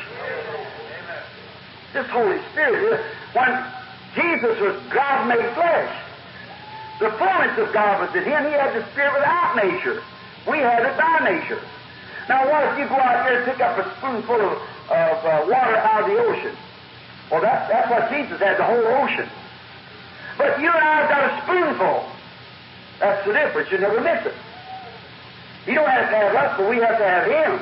S1: This Holy Spirit, when Jesus was God made flesh, the fullness of God was in Him. He had the Spirit without nature. We had it by nature. Now, what if you go out here and pick up a spoonful of, of uh, water out of the ocean? Well, that, that's what Jesus had, the whole ocean. But you and I have got a spoonful. That's the difference. You never miss it. You don't have to have us, but we have to have Him.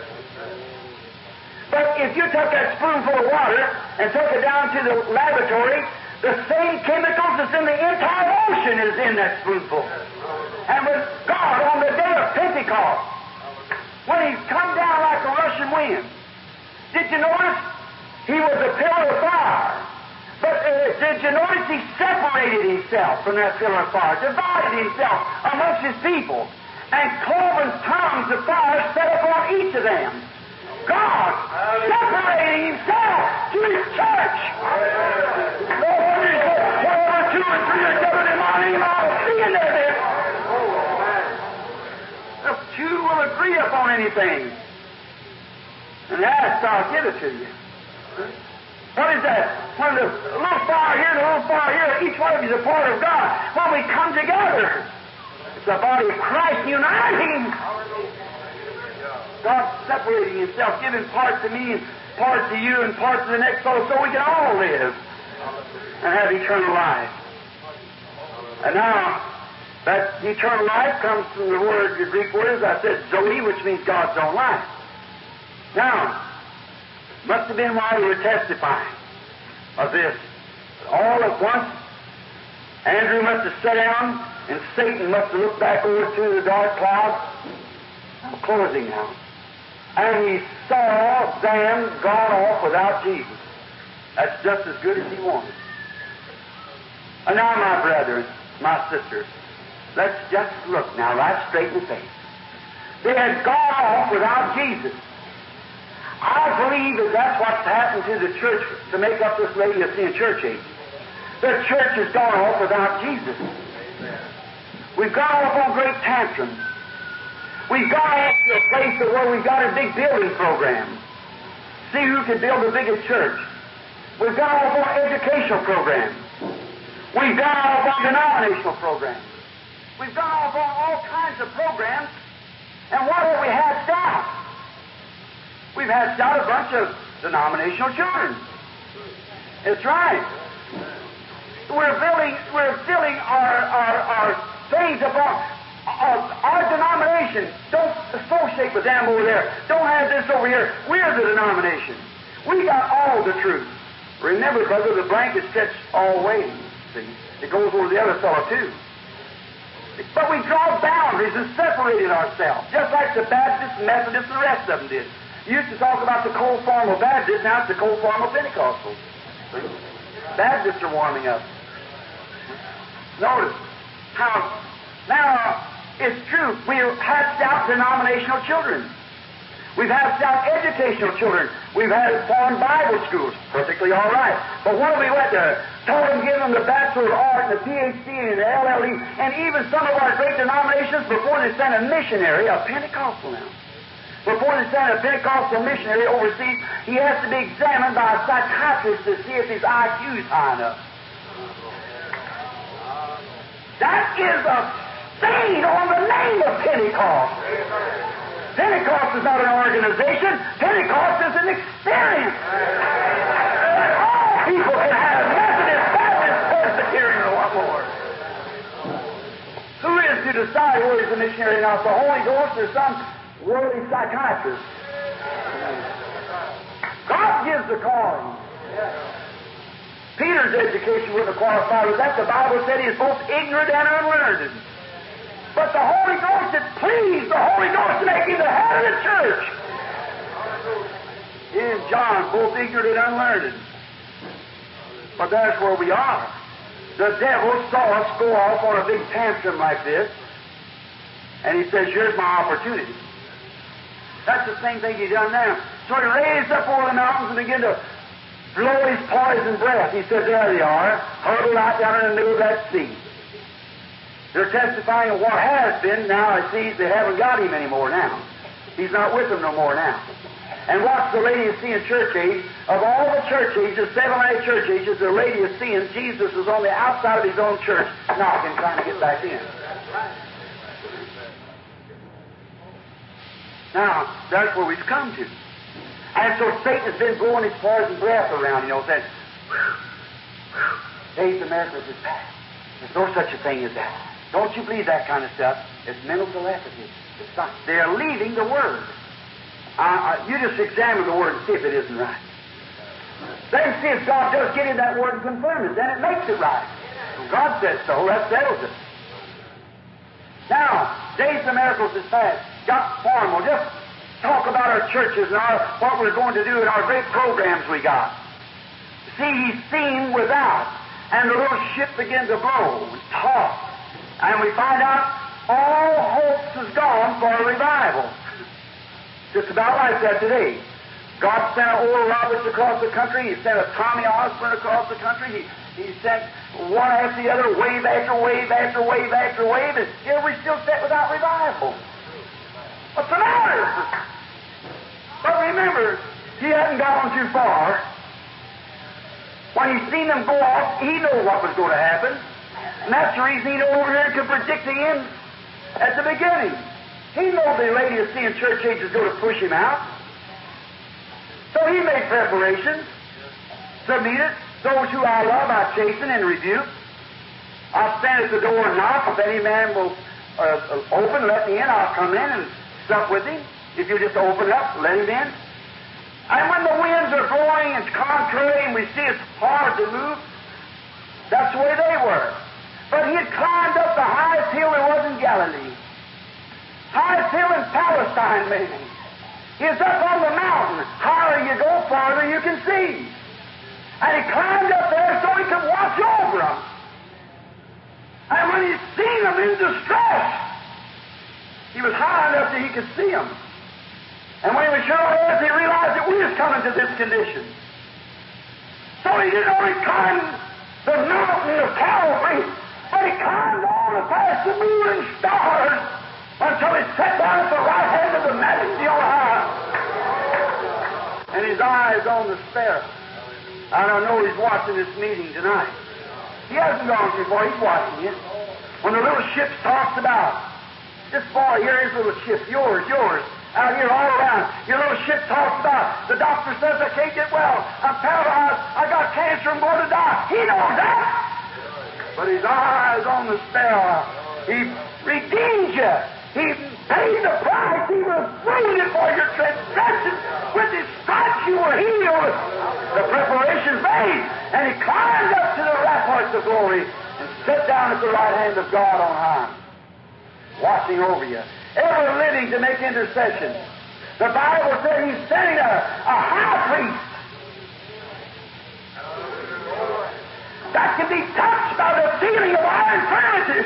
S1: But if you took that spoonful of water and took it down to the laboratory, the same chemicals that's in the entire ocean is in that spoonful. And with God on the day of Pentecost, when He come down like a rushing wind, did you notice He was a pillar of fire? But uh, did you notice He separated Himself from that pillar of fire, divided Himself amongst His people, and cloven tongues of fire set upon each of them? God separating Himself to His church. No wonder He said, wherever two or three are gathered in my name, I'll be in their midst. If two will agree upon anything, and ask, I'll give it to you. What is that? When the little fire here and a little fire here, each one of you is a part of God. When we come together, it's the body of Christ uniting. God separating Himself, giving part to me, and part to you, and part to the next fellow, so we can all live and have eternal life. And now, that eternal life comes from the word, the Greek word, as I said, Zoe, which means God's own life. Now, must have been while we were testifying of this. All at once, Andrew must have sat down, and Satan must have looked back over through the dark cloud. I'm closing now. And he saw them gone off without Jesus. That's just as good as he wanted. And now, my brothers, my sisters, let's just look now right straight in the face. They had gone off without Jesus. I believe that that's what's happened to the church to make up this Laodicean church age. The church has gone off without Jesus. We've gone off on great tantrums. We've gone off to a place where we've got a big building program. See who can build the biggest church. We've gone off on educational programs. We've gone off on denominational programs. We've gone off on all kinds of programs. And what have we hatched out? We've hatched out a bunch of denominational children. That's right. We're building, we're filling our, our, our things upon our, our denomination. Don't associate with them over there. Don't have this over here. We're the denomination. We got all the truth. Remember, brother, the blanket stretched all ways. See? It goes over the other fellow, too. But we draw boundaries and separated ourselves, just like the Baptists, Methodists, and the rest of them did. You used to talk about the cold form of Baptists, now it's the cold form of Pentecostals. See? Baptists are warming up. Notice how, now, it's true, we've hatched out denominational children. We've hatched out educational children. We've had formed Bible schools. Perfectly all right. But what have we went there? Taught them, given them the Bachelor of Art and the P H D and the L L E, and even some of our great denominations, before they send a missionary, a Pentecostal now, before they send a Pentecostal missionary overseas, he has to be examined by a psychiatrist to see if his I Q is high enough. That is a stain on the name of Pentecost. Pentecost is not an organization. Pentecost is an experience. And all people can have Methodist, Baptist, Presbyterian, or what more. Who is to decide who is the missionary now? The Holy Ghost or some worldly psychiatrist? God gives the calling. Peter's education wouldn't have qualified with that. The Bible said he is both ignorant and unlearned. But the Holy Ghost, it pleased the Holy Ghost to make him the head of the church. He and John, both ignorant and unlearned. But that's where we are. The devil saw us go off on a big tantrum like this, and he says, here's my opportunity. That's the same thing he done now. So he raised up over the mountains and began to blow his poison breath. He said, there they are, huddled out down in the middle of that sea. They're testifying of what has been. Now I see they haven't got him anymore now. He's not with them no more now. And watch the Laodicean church age. Of all the church ages, seven or eight church ages, the Laodicean, Jesus is on the outside of his own church, knocking, trying to get back in. Now, that's where we've come to. And so Satan has been blowing his poison breath around, you know, saying, days of miracles is past. There's no such a thing as that. Don't you believe that kind of stuff. It's mental telepathy. It's not. They're leaving the Word. Uh, uh, you just examine the Word and see if it isn't right. Then see if God does get in that Word and confirm it. Then it makes it right. When God says so, that settles it. Now, days of miracles is past. Got form. We'll just talk about our churches and our, what we're going to do and our great programs we got. See, he's seen without, and the little ship begins to blow and toss. And we find out all hopes is gone for a revival. Just about like that today. God sent Oral Roberts across the country. He sent a Tommy Osborne across the country. He, he sent one after the other, wave after wave after wave after wave, and still we're still set without revival. What's the matter? But remember, he hadn't gone too far. When he seen them go off, he knew what was going to happen. And that's the reason he knew over here to predict the end at the beginning. He knew the Laodicean church age was going to push him out. So he made preparations to meet it. Those who I love, I chasten and rebuke. I'll stand at the door and knock. If any man will uh, open, let me in. I'll come in and sup with him. If you just open it up, let him in. And when the winds are blowing, it's contrary, and we see it's hard to move, that's the way they were. But he had climbed up the highest hill there was in Galilee. Highest hill in Palestine, maybe. He was up on the mountain. Higher you go, farther you can see. And he climbed up there so he could watch over them. And when he seen them in distress, he was high enough that he could see them. And when he was sure of it, he realized that we was coming to this condition. So he didn't only climb the mountain of Calvary, but he climbed on and past the moon and stars until he sat down at the right hand of the Majesty on high. And his eyes on the sparrow. And I know he's watching this meeting tonight. He hasn't gone too far, he's watching it. When the little ship talks about, this boy here, his little ship, yours, yours, out here all around, your little ship talks about, the doctor says I can't get well, I'm paralyzed, I got cancer, I'm going to die. He knows that. But his eyes on the sparrow. He redeemed you. He paid the price. He was wounded for your transgressions. With his stripes you were healed. The preparation's made. And he climbed up to the ramparts of glory and sat down at the right hand of God on high, watching over you, ever living to make intercession. The Bible said he's sending a, a high priest that can be touched by the feeling of our infirmities.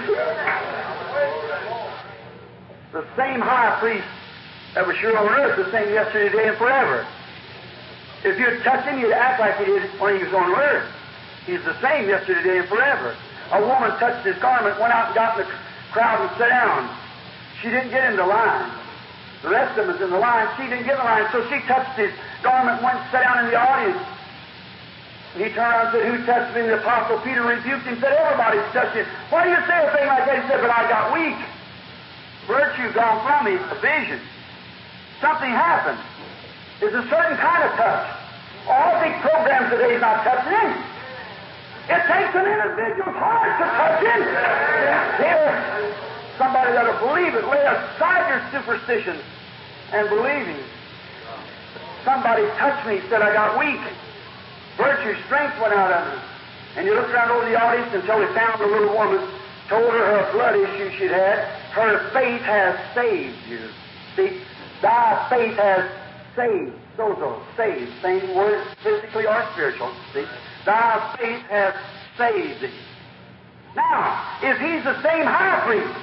S1: The same high priest that was sure on earth, the same yesterday, today, and forever. If you'd touch him, you'd act like he did when he was on earth. He's the same yesterday, today, and forever. A woman touched his garment, went out and got in the crowd and sat down. She didn't get in the line. The rest of them was in the line. She didn't get in the line, so she touched his garment and went and sat down in the audience. And he turned around and said, "Who touched me?" And the Apostle Peter rebuked him and said, "Everybody's touched you. Why do you say a thing like that?" He said, "But I got weak. Virtue gone from me. It's a vision. Something happened. There's a certain kind of touch. All big programs today is not touching him. It takes an individual's heart to touch him. Here, somebody that'll believe it. Lay aside your superstitions and believe him. Somebody touched me, said I got weak. Virtue, strength went out of me." And you looked around over the audience until they found the little woman, told her her blood issue she'd had. Her faith has saved you. See, thy faith has saved. Sozo, saved. Same word, physically or spiritual. See, thy faith has saved thee. Now, if he's the same high priest,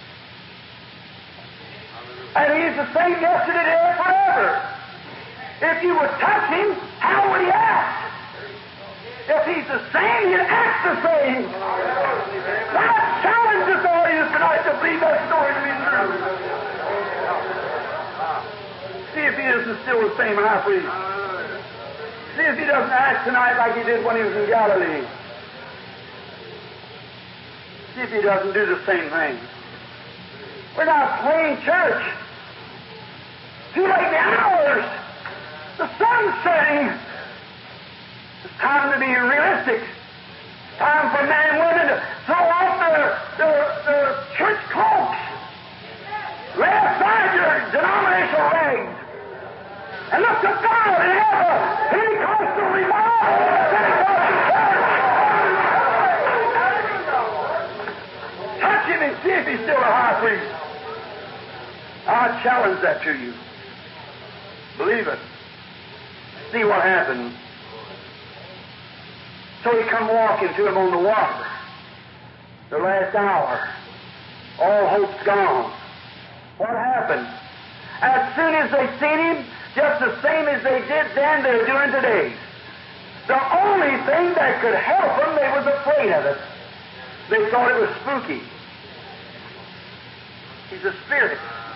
S1: and he's the same yesterday, today, and forever, if you would touch him, how would he act? If he's the same, he'd act the same. Now, I challenge this audience tonight to believe that story to be true. See if he isn't still the same high priest. See if he doesn't act tonight like he did when he was in Galilee. See if he doesn't do the same thing. We're not playing church. Too late in the hours. The sun's setting. It's time to be realistic. It's time for men and women to throw off their, their, their church cloaks. Lay aside your denominational rags and look to God and have a Pentecostal revival in a Pentecostal church. Touch him and see if he's still a high priest. I challenge that to you. Believe it. See what happens. So he come walking to him on the water. The last hour. All hope's gone. What happened? As soon as they seen him, just the same as they did then, they're doing today. The only thing that could help them, they was afraid of it. They thought it was spooky. He's a spirit.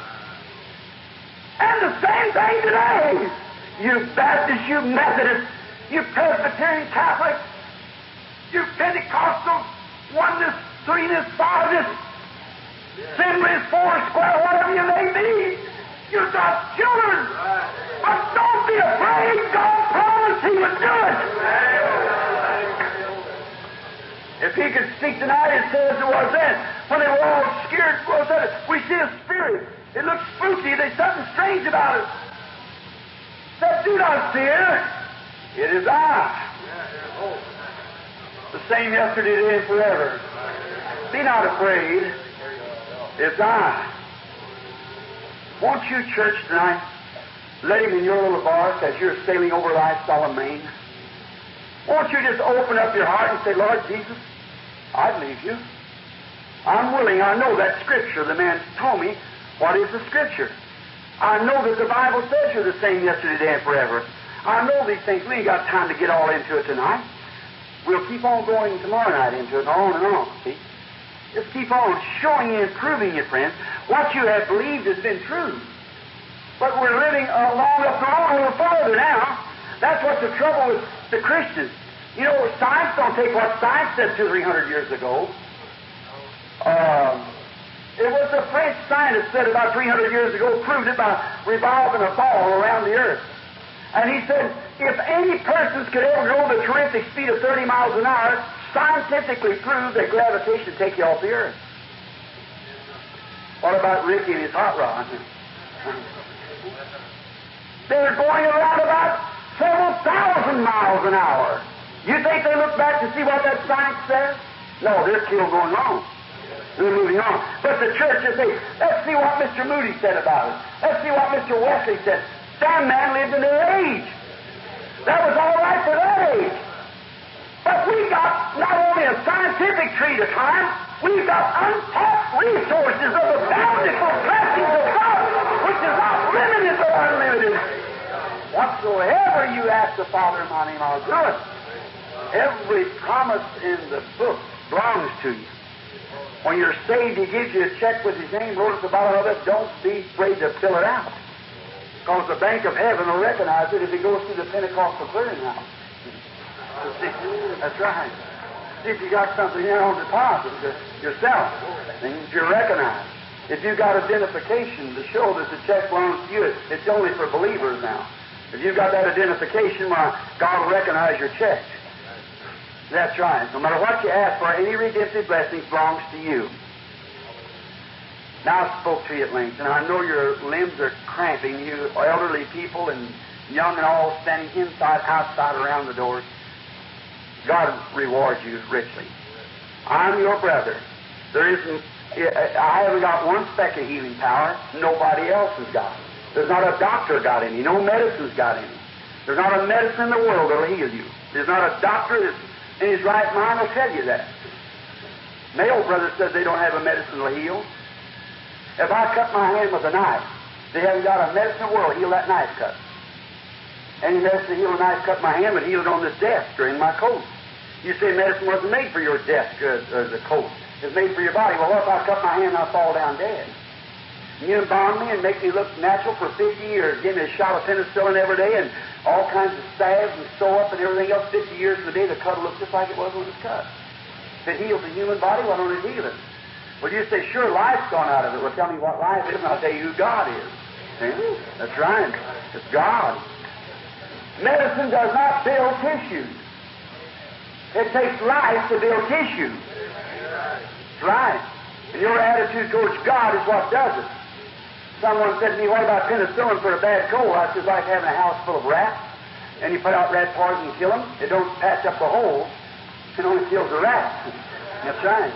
S1: And the same thing today. You Baptists, you Methodists, you Presbyterian Catholics, you Pentecostals, oneness, threeness, fiveness, Assembly's, four square, whatever you may be. You're God's children. But don't be afraid. God promised He would do it. If He could speak tonight, it says it was then. When they were all scared, well, said, we see a spirit. It looks spooky. There's something strange about it. Said, do not fear. It is I. The same yesterday, today, and forever. Be not afraid. It's I. Won't you, church, tonight, let Him in your little bark as you're sailing over life's solemn main? Won't you just open up your heart and say, Lord Jesus, I believe you. I'm willing. I know that Scripture. The man told me what is the Scripture. I know that the Bible says you're the same yesterday, today, and forever. I know these things. We ain't got time to get all into it tonight. We'll keep on going tomorrow night into it, and on and on, see? Just keep on showing you and proving you, friends. What you have believed has been true. But we're living along up the road a little farther now. That's what's the trouble with the Christians. You know, science don't take what science said two or three hundred years ago. Um... It was a French scientist said about three hundred years ago, proved it by revolving a ball around the earth. And he said, if any persons could ever go the terrific speed of thirty miles an hour, scientifically proved that gravitation would take you off the earth. What about Ricky and his hot rod? They're going around about several thousand miles an hour. You think they look back to see what that science says? No, they're still going wrong. We're moving on. But the church is saying, let's see what Mister Moody said about it. Let's see what Mister Wesley said. That man lived in their age. That was all right for that age. But we got not only a scientific tree to climb, we've got untapped resources of the bountiful blessings of God, which is not limited but unlimited. Whatsoever you ask the Father in my name, I'll do it. Every promise in the book belongs to you. When you're saved, He gives you a check with His name wrote at the bottom of it. Don't be afraid to fill it out. Because the bank of heaven will recognize it if it goes through the Pentecostal clearinghouse. That's right. See if you got something here on deposit yourself. Then you're recognized. If you got identification to show that the check belongs to you, it's only for believers now. If you've got that identification, why, God will recognize your check. That's right. No matter what you ask for, any redemptive blessing belongs to you. Now I spoke to you at length, and I know your limbs are cramping, you elderly people and young and all standing inside, outside, around the doors. God rewards you richly. I'm your brother. There isn't, I haven't got one speck of healing power. Nobody else has got it. There's not a doctor got any. No medicine's got any. There's not a medicine in the world that'll heal you. There's not a doctor that's in his right mind will tell you that. My old brother said they don't have a medicine that'll heal. If I cut my hand with a knife, they haven't got a medicine in the world to heal that knife cut. Any medicine to heal a knife cut in my hand would heal it on this desk or in my coat. You say medicine wasn't made for your desk or, or the coat. It's made for your body. Well, what if I cut my hand and I fall down dead? You embalm me and make me look natural for fifty years. Give me a shot of penicillin every day and all kinds of stabs and sew up and everything else. fifty years from the day the cut will look just like it was when it was cut. If it heals the human body, why don't it heal it? Well, you say, sure, life's gone out of it. Well, tell me what life is and I'll tell you who God is. See? That's right. It's God. Medicine does not build tissues. It takes life to build tissue. That's right. And your attitude towards God is what does it. Someone said to me, what about penicillin for a bad cold? I said, it's like having a house full of rats, and you put out rat poison and kill them. It don't patch up the holes. It only kills the rats. That's right.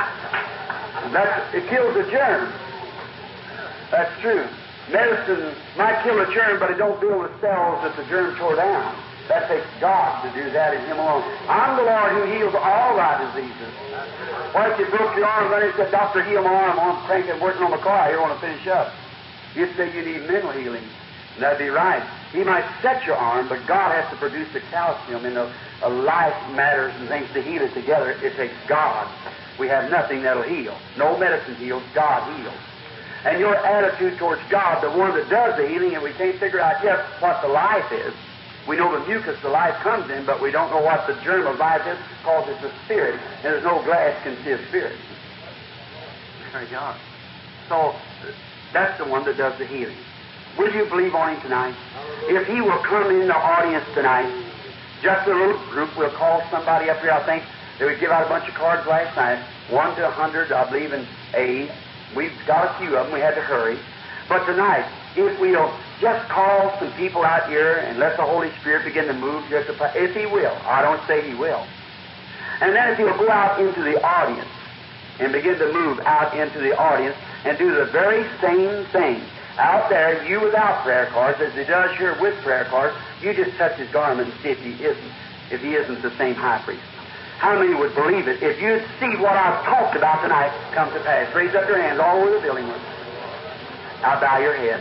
S1: That's, it kills the germ. That's true. Medicine might kill the germ, but it don't build the cells that the germ tore down. That takes God to do that and Him alone. I'm the Lord who heals all thy diseases. Why, if you broke your arm, then He said, Doctor, heal my arm. I'm cranking, working on my car. I want to finish up. You say you need mental healing. And that'd be right. He might set your arm, but God has to produce the calcium and the uh, life matters and things to heal it together. It takes God. We have nothing that'll heal. No medicine heals. God heals. And your attitude towards God, the one that does the healing, and we can't figure out yet what the life is. We know the mucus the life comes in, but we don't know what the germ of life is because it's a spirit. And there's no glass can see a spirit. There you are. So, that's the one that does the healing. Will you believe on Him tonight? If He will come in the audience tonight, just a little group, we'll call somebody up here. I think they would give out a bunch of cards last night, one to a hundred, I believe, in A. We've got a few of them. We had to hurry. But tonight, if we'll just call some people out here and let the Holy Spirit begin to move, just to, if He will. I don't say He will. And then if He'll go out into the audience and begin to move out into the audience and do the very same thing. Out there, you without prayer cards, as He does here with prayer cards, you just touch His garment and see if He isn't, if He isn't the same high priest. How many would believe it if you'd see what I've talked about tonight come to pass? Raise up your hands all over the building. Now bow your head.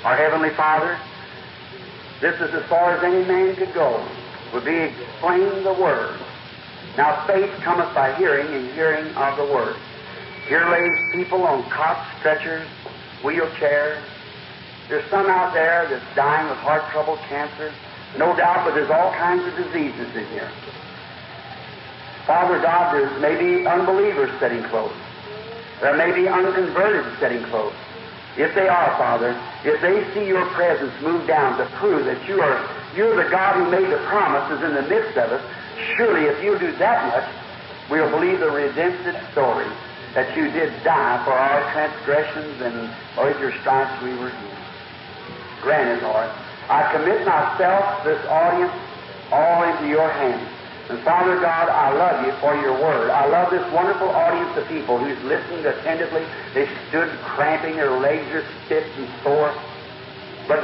S1: Our Heavenly Father, this is as far as any man could go, would be explaining the Word. Now faith cometh by hearing, and hearing of the Word. Here lays people on cots, stretchers, wheelchairs. There's some out there that's dying with heart trouble, cancer, no doubt, but there's all kinds of diseases in here. Father God, there may be unbelievers sitting close. There may be unconverted sitting close. If they are, Father, if they see your presence move down to prove that you are, you're the God who made the promises in the midst of us, surely if you do that much, we'll believe the redemptive story that you did die for our transgressions and with your stripes we were healed. Grant it, Lord. I commit myself, this audience, all into your hands. And Father God, I love you for your word. I love this wonderful audience of people who's listening attentively. They stood cramping, their legs are stiff and sore. But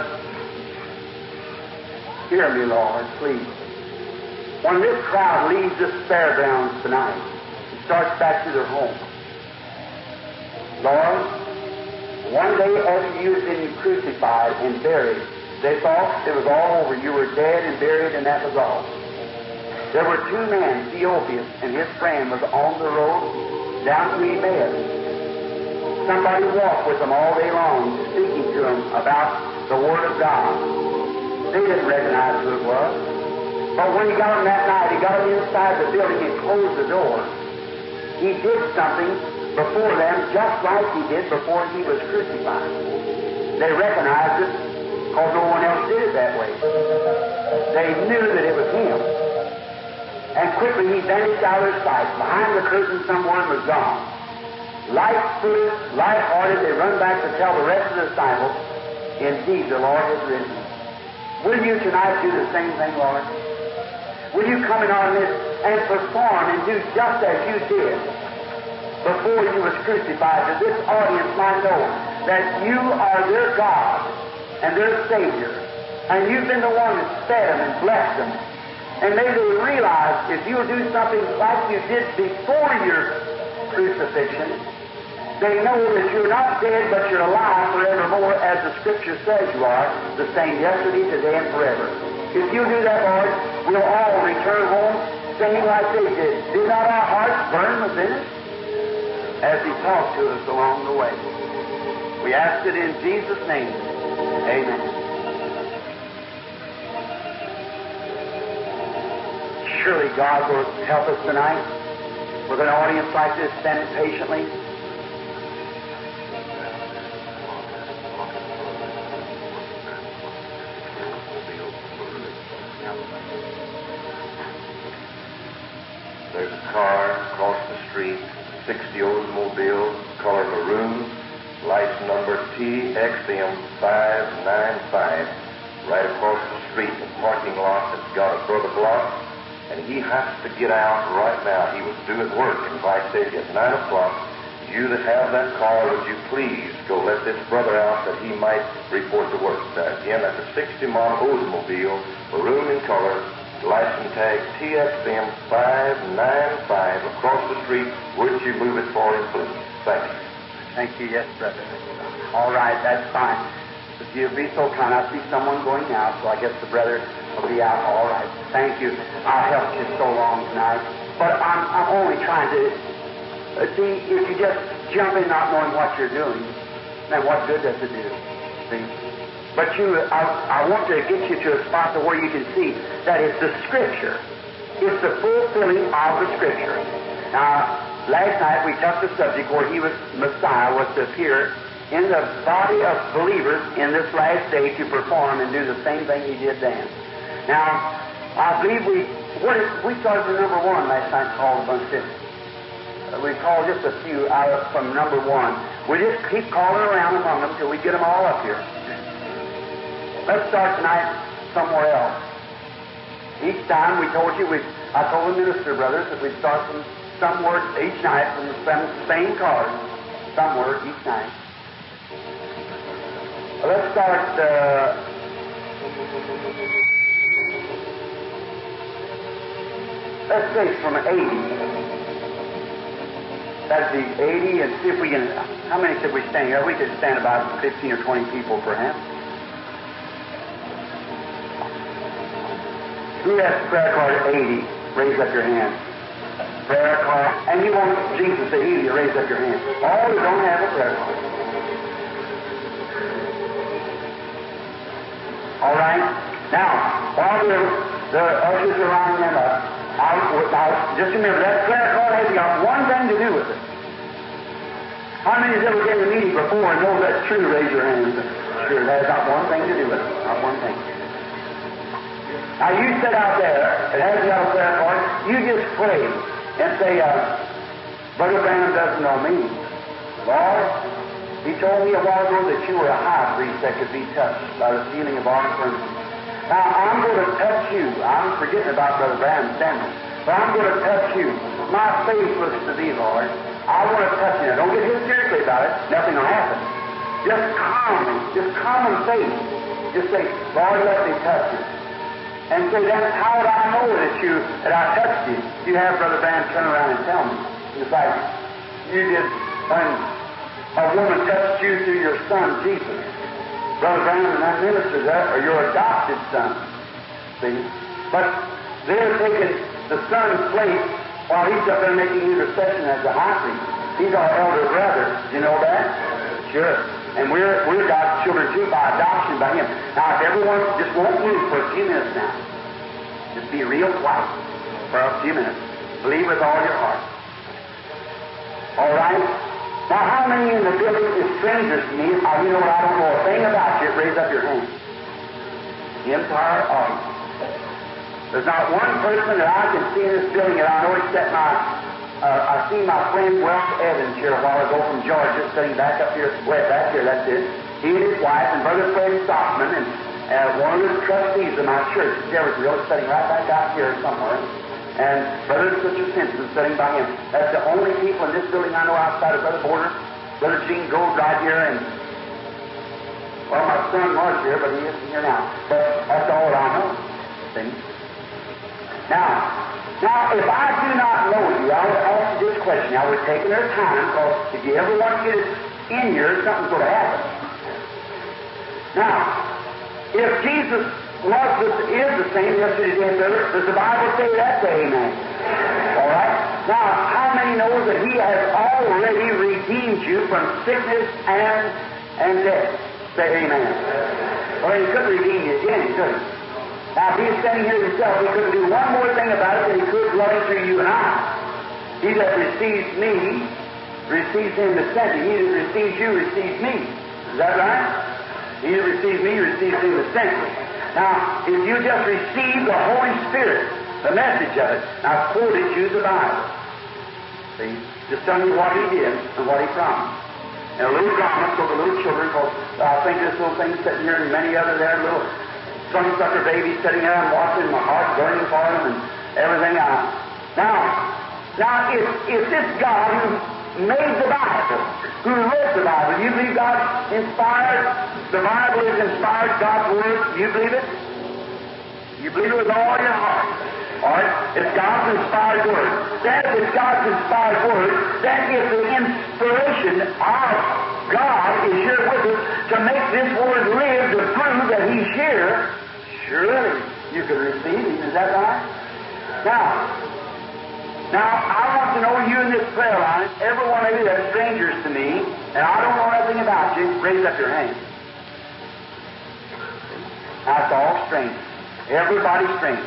S1: hear me, Lord, please. When this crowd leaves this fairgrounds tonight and starts back to their home, Lord, one day after you had been crucified and buried, they thought it was all over. You were dead and buried, and that was all. There were two men, Theophilus and his friend, was on the road down to Emmaus. Somebody walked with them all day long, speaking to them about the Word of God. They didn't recognize who it was. But when he got them that night, he got them inside the building and closed the door. He did something before them just like he did before he was crucified. They recognized it because no one else did it that way. They knew that it was him. And quickly he vanished out of their sight. Behind the curtain somewhere and was gone. Light-footed, light-hearted, they run back to tell the rest of the disciples, indeed the Lord has risen. Will you tonight do the same thing, Lord? Will you come in our midst and perform and do just as you did before you was crucified, that this audience might know that you are their God and their Savior, and you've been the one that fed them and blessed them. And may they realize if you'll do something like you did before your crucifixion, they know that you're not dead, but you're alive forevermore, as the Scripture says you are, the same yesterday, today, and forever. If you do that, Lord, we'll all return home singing like they did. Did not our hearts burn within us as He talked to us along the way? We ask it in Jesus' name. Amen. Surely God will help us tonight with an audience like this standing patiently.
S3: There's a car across the street, sixty Oldsmobile, color maroon, license number T X M five nine five, right across the street in the parking lot that's got a brother block. And he has to get out right now. He was due at work, and if I said at nine o'clock, you that have that car, would you please go let this brother out that he might report to work? That, again, that's a sixty model Oldsmobile, maroon in color, license tag T X M five nine five, across the street. Would you move it for him, please? Thank you.
S1: Thank you, yes, brother. All right, that's fine. If you'll be so kind, I see someone going out, so I guess the brother will be out. All right. Thank you. I helped you so long tonight. But I'm, I'm only trying to, uh, see, if you just jump in not knowing what you're doing, then what good does it do? See? But you, I, I want to get you to a spot to where you can see that it's the Scripture. It's the fulfilling of the Scripture. Now, last night we took the subject where he was, Messiah was to appear in the body of believers in this last day to perform and do the same thing he did then. Now, I believe we what is, we started with number one last night, called a bunch of uh, we called just a few out of, from number one. We just keep calling around among them till we get them all up here. Let's start tonight somewhere else. Each time we told you, we I told the minister brothers that we'd start from somewhere each night from the same, same card, somewhere each night. Let's start, uh, let's say from eighty. That'd be eighty, and see if we can, how many could we stand here? We could stand about fifteen or twenty people perhaps. Who has prayer card eighty? Raise up your hand. Prayer card. And you want Jesus to heal you, raise up your hand. All who don't have a prayer card. All right? Now, while the, the ushers are lining them up, I, now, just remember, that prayer card has got one thing to do with it. How many has ever been in a meeting before and knows that's true? Raise your hand. Sure, it has not one thing to do with it. Not one thing. Now, you sit out there, it hasn't got a prayer card, you just pray and say, uh, Brother Branham doesn't know me. Lord, he told me a while ago that you were a high priest that could be touched by the feeling of our infirmity. Now, I'm going to touch you. I'm forgetting about Brother Branham standing, but I'm going to touch you. My faith looks to thee, Lord. I want to touch you. Don't get hysterically about it. Nothing will happen. Just calmly, just common faith. Just say, Lord, let me touch you. And say, then how would I know that you that I touched you? You have Brother Branham turn around and tell me. It's like you did when a woman touched you through your son, Jesus. Brother Branham and that minister there are your adopted son. See? But they're taking the son's place while he's up there making intercession as a high priest. He's our elder brother. Do you know that? Sure. And we're we're God's children too by adoption by Him. Now, if everyone just won't move for a few minutes now, just be real quiet for a few minutes. Believe with all your heart. All right? Now, how many in the building is strangers to me? Uh, you know what? I don't know a thing about you. Raise up your hand. The entire audience. There's not one person that I can see in this building that I know except my. Uh, I see my friend Welch Evans here a while ago from Georgia, sitting back up here, way back here, that's it. He and his wife, and Brother Fred Stockman, and uh, one of the trustees of my church, Jeffersonville, is sitting right back out here somewhere. And Brother Sister Simpson sitting by him. That's the only people in this building I know outside of Brother Border. Brother Gene Gold right here, and well, my son was here, but he isn't here now. But that's all I know. See? Now, Now, if I do not know you, I would ask you this question. I would take their time, because if you ever want to get it in here, something's going to happen. Now, if Jesus was the, is the same yesterday, today, and forever, does the Bible say that? Say amen. All right? Now, how many know that He has already redeemed you from sickness and, and death? Say amen. Well, He couldn't redeem you again, He couldn't. Now, if He is standing here Himself, He couldn't do one more thing about it than He could dwelling through you and I. He that receives me, receives Him that sent me. He that receives you, receives me. Is that right? He that receives me, receives Him that sent me. Now, if you just receive the Holy Spirit, the message of it, I've quoted you the Bible. See? Just telling you what He did and what He promised. And a little drama for the little children, because I think this little thing sitting here and many other there, little sunsucker babies sitting there and watching, my heart burning for them and everything else. Now, now if, if this God who made the Bible, who wrote the Bible, you believe God inspired, the Bible is inspired, God's Word, you believe it? You believe it with all your heart. All right? It's God's inspired Word. Then if it's God's inspired Word, then if the inspiration of God is here with us to make this Word live, to prove that He's here, surely you can receive Him. Is that right? Now, now I want to know you in this prayer line, every one of you that's strangers to me, and I don't know anything about you, raise up your hand. That's all strangers. Everybody's strange.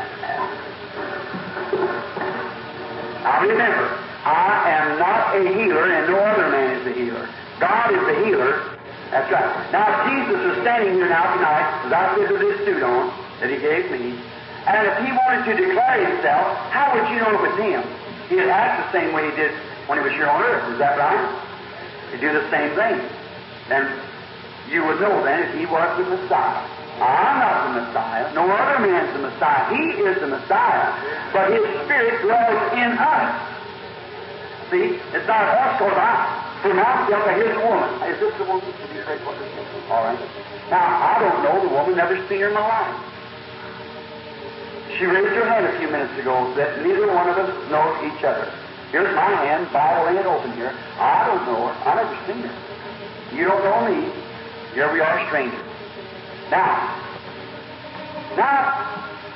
S1: Now remember, I am not a healer, and no other man is a healer. God is the healer. That's right. Now Jesus is standing here now tonight, as I said with this suit on that He gave me, and if He wanted to declare Himself, how would you know it was Him? He'd act the same way He did when He was here on earth. Is that right? He'd do the same thing. And you would know then if He was the Messiah. I'm not the Messiah. No other man's the Messiah. He is the Messiah. But His Spirit dwells in us. See? It's not us, because I pronounce Him that His woman. Is this the woman? Did you say what this is? All right. Now, I don't know the woman. Never seen her in my life. She raised her hand a few minutes ago that neither one of us knows each other. Here's my hand, Bible ain't open here. I don't know her. I've never seen her. You don't know me. Here we are strangers. Now, now,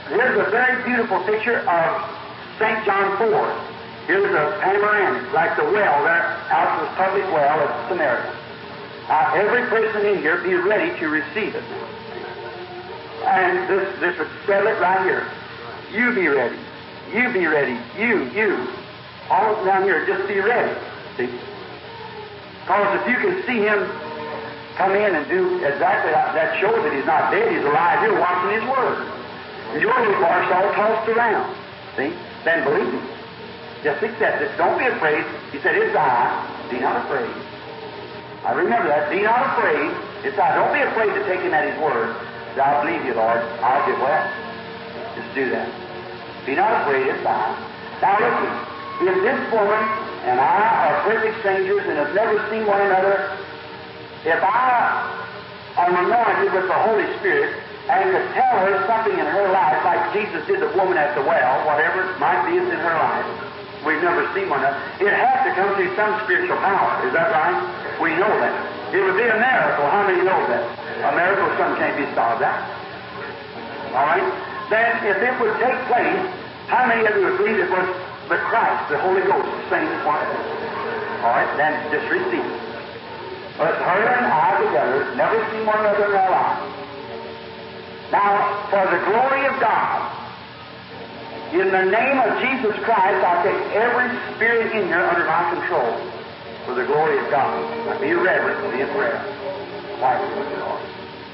S1: Here's a very beautiful picture of Saint John four. Here's a panoramic, like the well there, out of the public well at Samaria. Now, every person in here be ready to receive it. And this, this would settle it right here. You be ready. You be ready. You, you. All down here, just be ready. See? Because if you can see Him come in and do exactly that, that shows that He's not dead, He's alive. You're watching His Word. Your little bark's all tossed around. See? Then believe Him. Just accept it. Don't be afraid. He said, it's I. Be not afraid. I remember that. Be not afraid. It's I. Don't be afraid to take Him at His Word. Say, I'll believe You, Lord. I'll get well. Just do that. Be not afraid. It's I. Now listen. If this woman and I are perfect strangers and have never seen one another, if I am anointed with the Holy Spirit and could tell her something in her life, like Jesus did the woman at the well, whatever it might be is in her life, we've never seen one another, it has to come through some spiritual power. Is that right? We know that. It would be a miracle. How many know that? A miracle, something can't be solved out. All right? Then, if it would take place, how many of you would believe it was the Christ, the Holy Ghost, the same as one? All right, then just receive it. But her and I together never seen one another in our lives. Now, for the glory of God, in the name of Jesus Christ, I take every spirit in here under my control for the glory of God. Now, be reverent, be in prayer. Quietly with the Lord.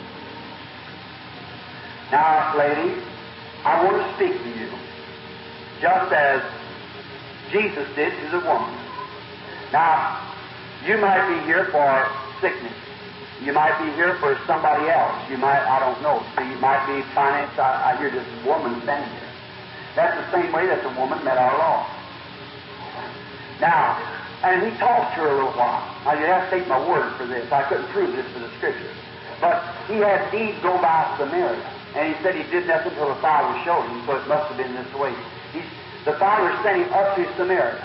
S1: Now, lady, I want to speak to you just as Jesus did to the woman. Now, you might be here for sickness. You might be here for somebody else. You might, I don't know. So you might be finance. I, I hear this woman standing here. That's the same way that the woman met our Lord. Now, and He talked to her a little while. Now, you have to take my word for this. I couldn't prove this for the Scripture. But He had Eve go by Samaria. And He said He did nothing until the Father showed Him, so it must have been this way. He, the Father sent Him up to Samaria.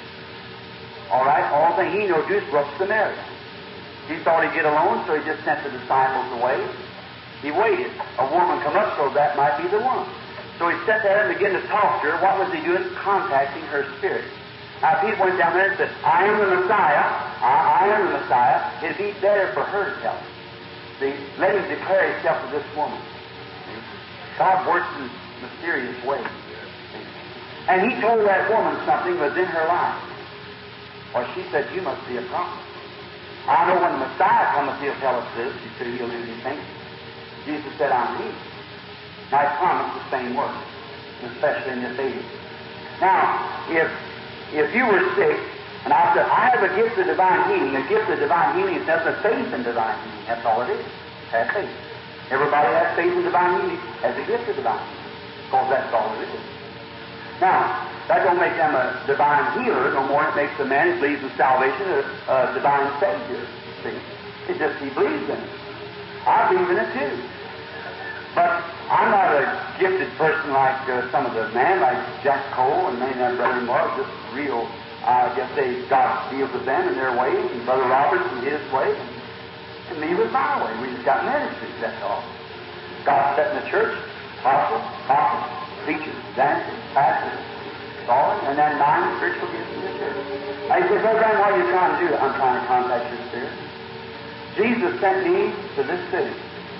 S1: All right? All thing He knew to do is go up to Samaria. He thought He'd get alone, so He just sent the disciples away. He waited. A woman come up, so that might be the one. So He sat there and began to talk to her. What was He doing? Contacting her spirit. Now, if He went down there and said, I am the Messiah, I, I am the Messiah, it'd be better for her to tell Him. See? Let Him declare Himself to this woman. See? God works in mysterious ways. See? And He told that woman something was in her life. Well, she said, you must be a prophet. I know when the Messiah cometh, He'll tell us this. He said, He'll do these things. Jesus said, I'm He. And I promise the same word, especially in this age. Now, if if you were sick, and I said, I have a gift of divine healing, a gift of divine healing is just a faith in divine healing. That's all it is. Have faith. Everybody has faith in divine healing as a gift of divine healing. Because that's all it is. Now, that don't make them a divine healer no more. It makes the man who believes in salvation a, a divine Savior. See? It's just he believes in it. I believe in it too. But I'm not a gifted person like uh, some of the men, like Jack Cole and many of their brother-in-law, just real, I guess they, God deals with them in their ways, and Brother Roberts in his way, and, and me with my way. We just got ministries, that's all. God set in the church, apostles, prophets, preachers, dancers, pastors, all, and then nine spiritual gifts in the church. Now you say, Brother Graham, what are you trying to do? I'm trying to contact your spirit. Jesus sent me to this city.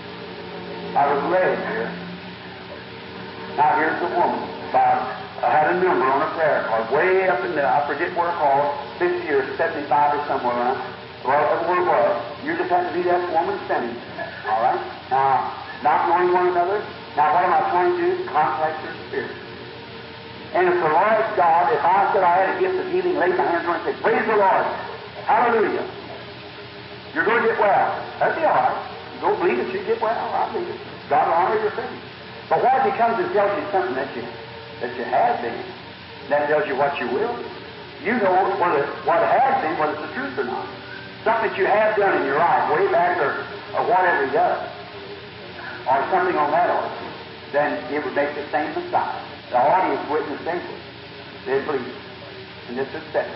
S1: I was led here. Now here's the woman. About, I had a number on a prayer card, way up in the, I forget where it was, fifty or seventy-five or somewhere around. Well, where it was. You just had to be that woman standing there. All right? Now, not knowing one another. Now, what am I trying to do? Contact your spirit. And if the Lord God, if I said I had a gift of healing, laid my hands on it and said, praise the Lord. Hallelujah. You're going to get well. That'd be all right. You go believe it, you get well. I believe it. God will honor your faith. But what if He comes and tells you something that you that you have been, that tells you what you will be? You know whether what has been, whether it's the truth or not. Something that you have done in your life, way back, or, or whatever He does, or something on that order, then it would make the same Messiah. The audience witness thankful. They believe. And this is second.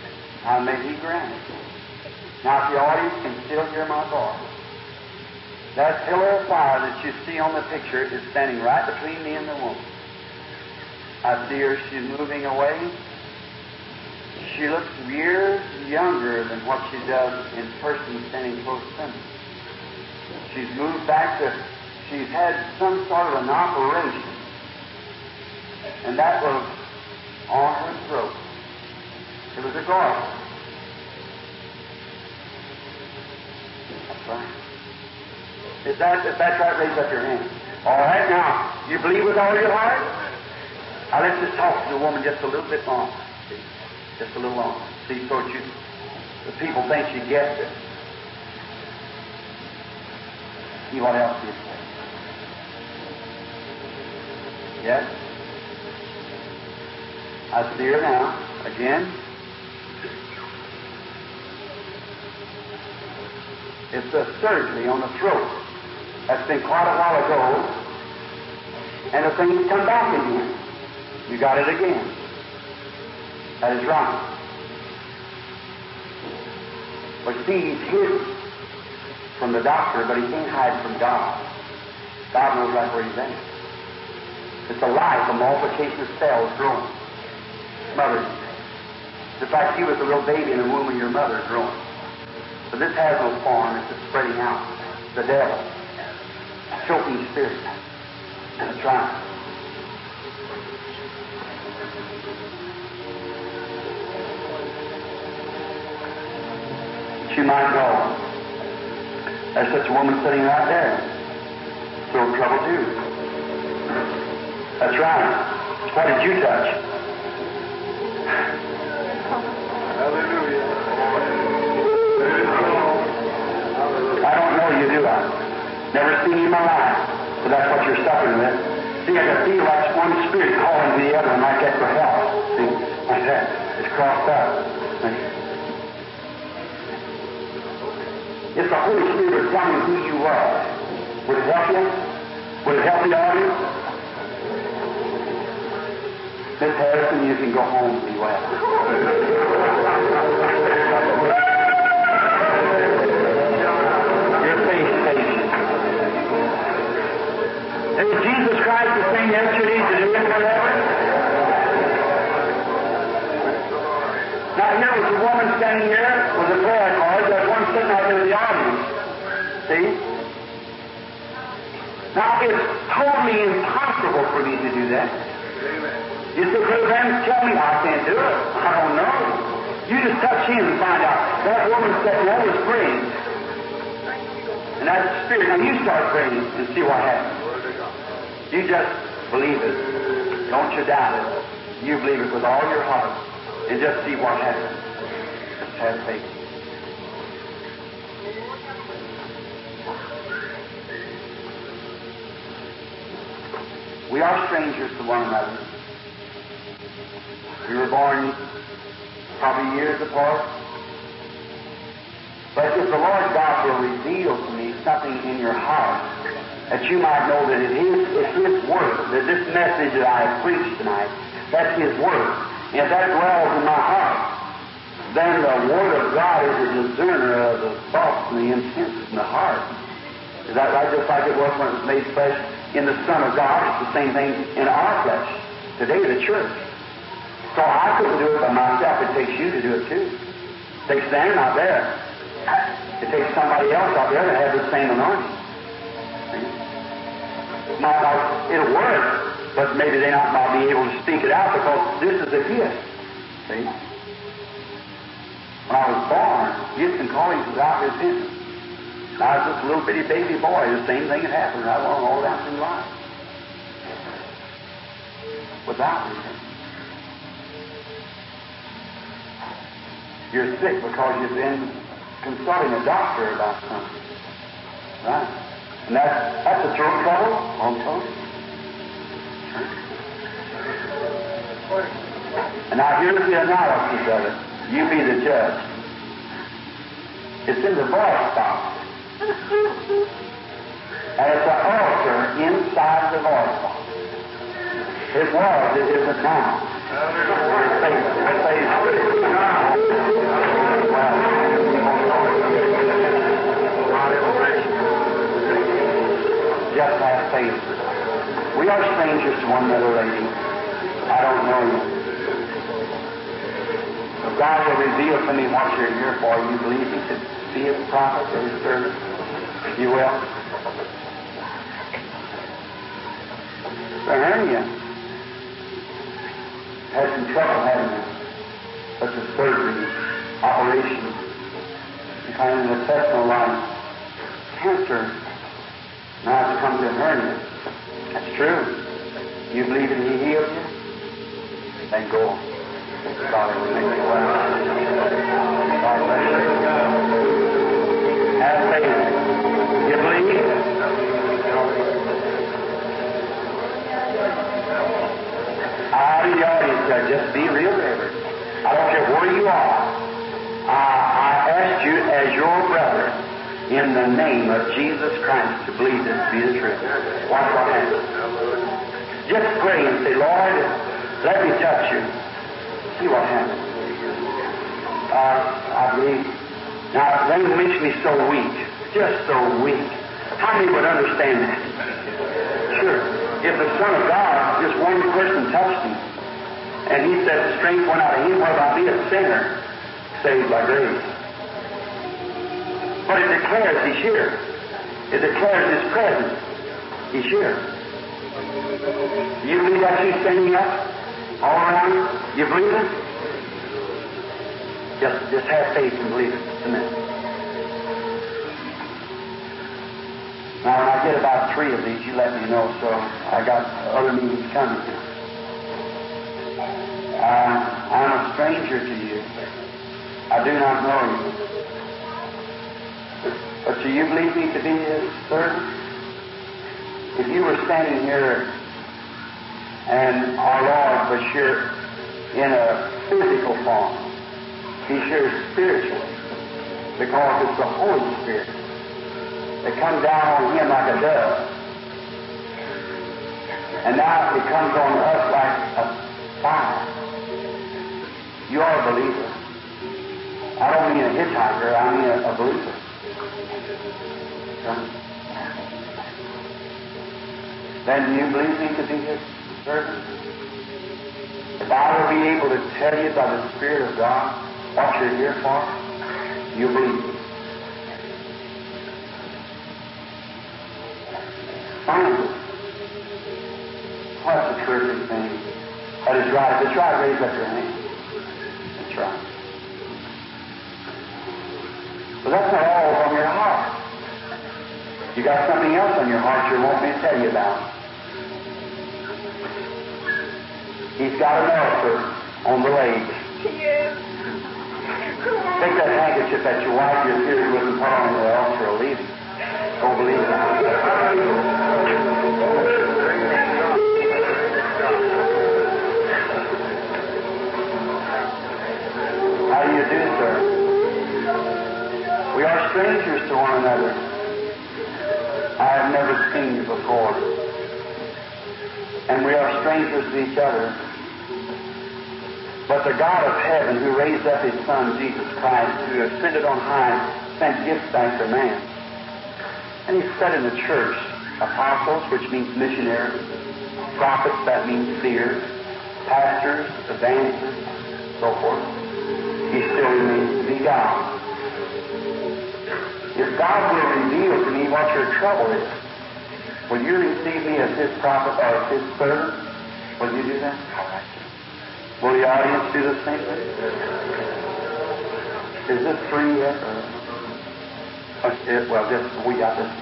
S1: Now may He grant it. Now if the audience can still hear my voice, That pillar of fire that you see on the picture is standing right between me and the woman. I see her, she's moving away. She looks years younger than what she does in person standing close to me. She's moved back to, she's had some sort of an operation. And that was on her throat. It was a gargle. That's right. Is that, if that's right, raise up your hand. All right, now, you believe with all your heart? Now let's just talk to the woman just a little bit longer. See? Just a little longer. See, so that you, the people think she gets it. See what else you say. Yes? I see her now. Again. It's a surgery on the throat. That's been quite a while ago. And the thing's come back again. You got it again. That is right. But see, he's hidden from the doctor, but he can't hide from God. God knows right where he's at. It's a life, a multiplication of cells growing. Mother. Just like you was a little baby in the womb of your mother growing. But this has no form, it's just spreading out. The devil. Choking spirit. That's right. She might know. There's such a woman sitting right there. Full of trouble too. That's right. What did you touch? Hallelujah. I don't know you, do I? Never seen you in my life. So that's what you're suffering with. See, I can feel like one spirit calling to the other, and like that for help. See, like that. It's crossed up. See? It's the Holy Spirit telling you who you are. Would it help you? Would it help the audience? Miss Harrison, you can go home and be well. Your face stays. Is Jesus Christ the same yesterday, today, and forever? Now here was a woman standing here with a prayer card. There's one sitting out there in the audience. See? Now it's totally impossible for me to do that. You say, Brother Branham, tell me I can't do it. I don't know. You just touch him and find out. That woman sitting there was praying. And that's the Spirit. Now you start praying and see what happens. You just believe it. Don't you doubt it. You believe it with all your heart. And just see what happens. Just have faith. We are strangers to one another. We were born probably years apart. But if the Lord God will reveal to me something in your heart, that you might know that it is it's His Word, that this message that I have preached tonight, that's His Word. And if that dwells in my heart, then the Word of God is a discerner of the thoughts and the intents in the heart. Is that right? Just like it was when it was made flesh in the Son of God, it's the same thing in our flesh. Today, the church. So I couldn't do it by myself. It takes you to do it too. It takes them out there. It takes somebody else out there to have the same anointing. Not like it'll work. But maybe they not might be able to speak it out because this is a gift. See? When I was born, gifts and callings without repentance. When I was just a little bitty baby boy, the same thing had happened right along all down through life. Without repentance. You're sick because you've been consulting a doctor about something. Right? And that's, that's a throat trouble also. And now here's the analysis of it. You be the judge. It's in the voice box. And it's an ulcer inside the voice box. It was, it isn't now. We are strangers to one another, lady. I don't know you. But God will reveal to me what you're here for. You believe He could be His prophet or His servant? You will? The hernia had some trouble having it. Such a surgery, operation, kind of intestinal line. Cancer. Now it's come to a hernia. That's true. You believe that He healed you? Then go. God will make you well. God bless you. Have faith. You believe? Out of the audience there, just be real reverent. I don't care where you are. I, I asked you as your brother, in the name of Jesus Christ, to believe this to be the truth. Watch what happens. Just pray and say, Lord, let me touch you. See what happens. Uh, I believe. Now, they makes me so weak. Just so weak. How many would understand that? Sure. If the Son of God, just one person touched him, and he said the strength went out of him, what about me, a sinner, saved by grace? But it declares He's here. It declares His presence. He's here. You believe that He's standing up all around you? You believe it? Just, just have faith and believe it. Amen. Now, when I get about three of these, you let me know, so I got other meetings coming. Uh, I'm a stranger to you. I do not know you. But do you believe me to be His servant? If you were standing here and our Lord was here in a physical form, He's here spiritually, because it's the Holy Spirit that comes down on Him like a dove. And now it comes on us like a fire. You are a believer. I don't mean a hitchhiker, I mean a, a believer. Then do you believe me to be His servant? If I will be able to tell you by the Spirit of God what you're here for, you believe me. Finally, what's the terrific thing? That is right. That's right. Raise up your hand. That's right. But that's not all from your heart. You got something else on your heart you want me to tell you about. He's got an ulcer on the leg.
S4: Yes.
S1: Take that handkerchief that you wipe your tears with and put on the ulcer will leave it. Don't believe it. How do you do, sir? We are strangers to one another. I have never seen you before. And we are strangers to each other. But the God of heaven, who raised up His Son, Jesus Christ, who ascended on high, sent gifts after man. And He set in the church apostles, which means missionaries, prophets, that means seers, pastors, evangelists, so forth. He still remains to be God. If God will reveal to me what your trouble is, will you receive me as His prophet or as His servant? Will you do that? All right. Will the audience do the same thing? Is this three yet? Or, uh, well, just we got this.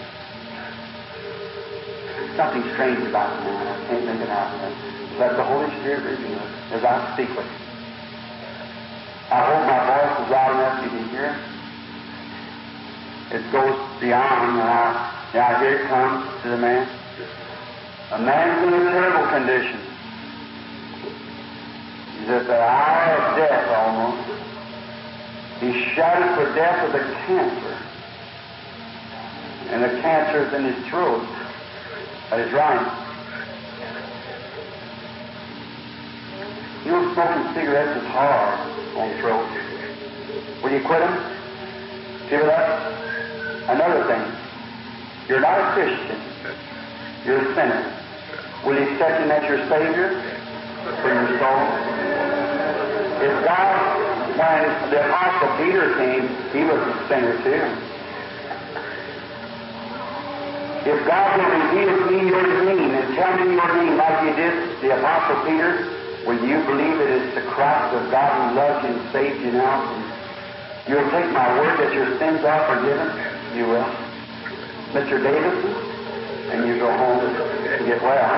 S1: Something strange about it now. I can't think it out. Let the Holy Spirit reveal it as I speak with you. I hope my voice is loud enough you can hear it. It goes beyond. Now, now here it comes to the man. A man's in a terrible condition. He's at the hour of death almost. He's shouted for death with a cancer. And the cancer is in his throat. That is right. You know, smoking cigarettes is hard on the throat. Will you quit them? Give it up? Another thing. You're not a Christian. You're a sinner. Will you accept Him as your Savior for your soul? If God, when the Apostle Peter came, he was a sinner too. If God will reveal to me your name and tell me your name like you did the Apostle Peter, will you believe that it's the Christ of God who loves you and saved you now? You'll take my word that your sins are forgiven? You will. Mister Davidson, and you go home and get well.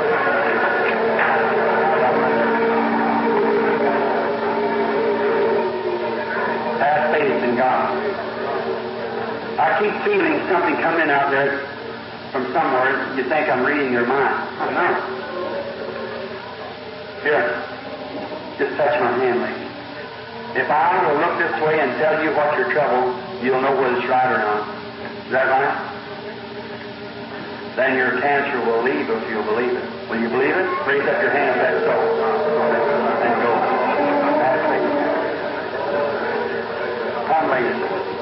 S1: Have faith in God. I keep feeling something coming out there from somewhere. You think I'm reading your mind. I'm not. Here, just touch my hand, lady. If I will look this way and tell you what your trouble, you'll know whether it's right or not. Is that right? Then your cancer will leave if you'll believe it. Will you believe it? Raise up your hand. That's so. And go. Have faith. Come, lady.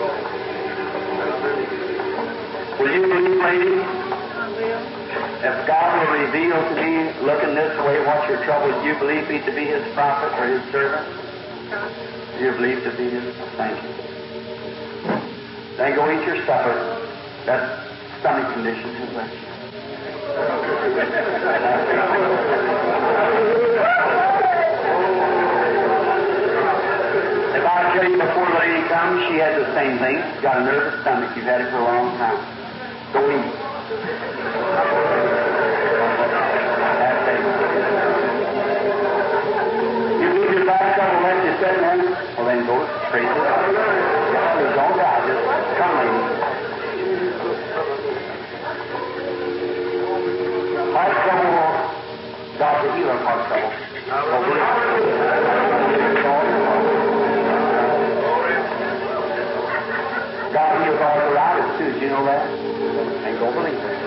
S1: Will you believe, lady? If God will reveal to me, looking this way, what your trouble is, you believe me to be His prophet or His servant? You believe to be His? Thank you. Then go eat your supper. That stomach condition has left you. If I tell you before the lady comes, she has the same thing. She's got a nervous stomach. You've had it for a long time. Go eat. Have faith. You leave your back trouble left you sitting there? Well, then go straight to God. Don't doubt. Just come, lady. Heart trouble, God will heal our heart trouble. God heals arthritis too. Did you know that? And go believe it.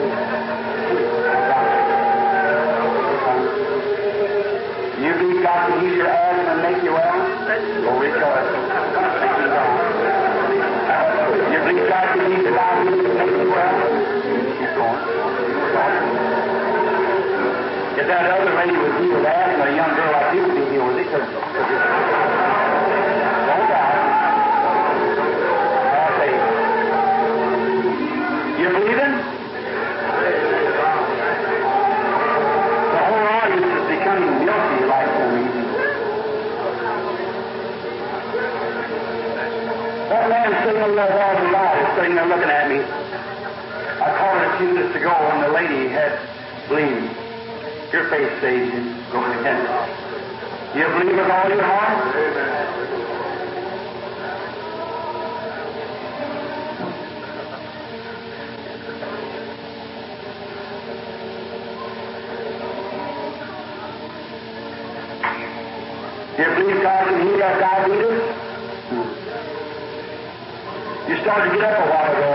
S1: You believe God can heal your asthma and make you well? Go rejoice. Thank you, God. You believe God can heal your diabetes and make you well? Keep going. If that other lady was healed with asthma, a young girl like you would be healed with it, because don't doubt. Have faith. You believe it? The whole audience is becoming milky like for me. That man sitting over there all the light is sitting there looking at me. I called her a few minutes ago when the lady had bleeding. Your faith saves you. Go ahead. You believe with all your heart? You believe God can heal that diabetes? You started to get up a while ago.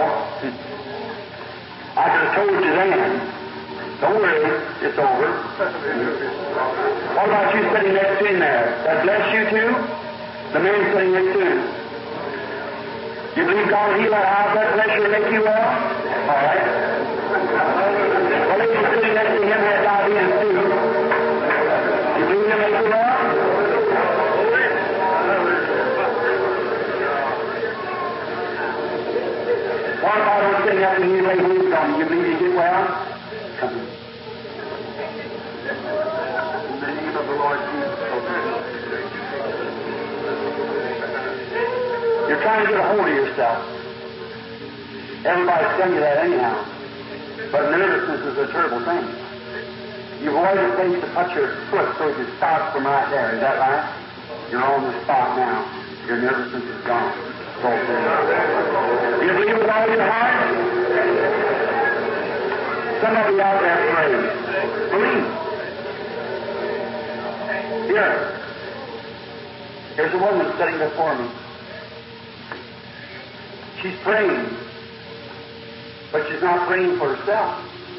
S1: I could have told you then. Don't worry, it's over. What about you sitting next to him there? That bless you too? The man sitting next to him. You believe God will heal that high blood pressure and make you well? All right. The lady sitting next to him had diabetes too. You believe he'll make you well? What about one sitting next to you lay hands on you? You believe you get well? Come in. In the name of the Lord Jesus. You're trying to get a hold of yourself. Everybody's telling you that anyhow. But nervousness is a terrible thing. You've always a place to put your foot so it starts from right there. Is that right? You're on the spot now. Your nervousness is gone. Go you believe with all your heart? Some of you out there pray. Believe. Here. Here's a woman sitting before me. She's praying. But she's not praying for herself.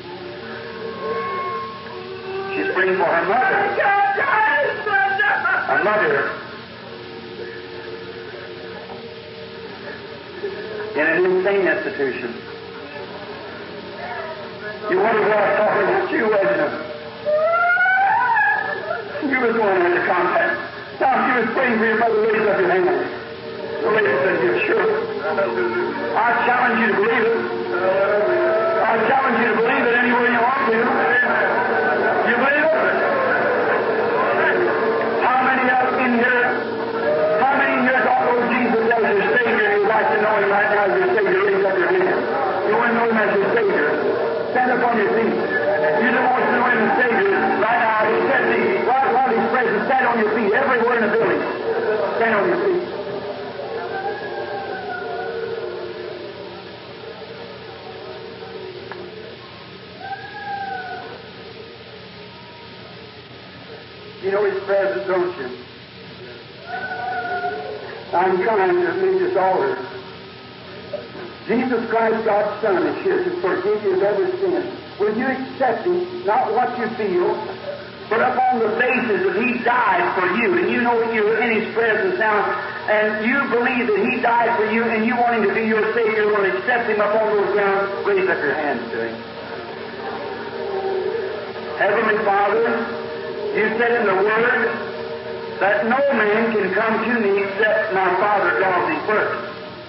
S1: She's praying for her mother. Her mother in an insane institution. You wonder what I'm talking about you, wasn't it? was going into contact. Now, if you was praying for your mother, raise up your hand. The lady said, you're sure. I challenge you to believe it. I challenge you to believe it anywhere you want to. You believe it? How many of in here, how many in here don't know Jesus as your Savior and you'd like to know Him right now as your Savior? Raise up your hand. You want to know Him as your Savior? Stand up on your feet. You don't want to know Him as Savior right now. He said to you, while, while He's present, stand on your feet. Everywhere in the building, stand on your feet. You know His presence, don't you? I'm trying to lead this altar. Jesus Christ, God's Son, is here to forgive you of every sin. Will you accept Him, not what you feel, but upon the basis that He died for you, and you know you're in His presence now, and you believe that He died for you, and you want Him to be your Savior, will accept Him upon those grounds? Raise up your hands to Him. Heavenly Father, You said in the Word that no man can come to me except my Father draws him first.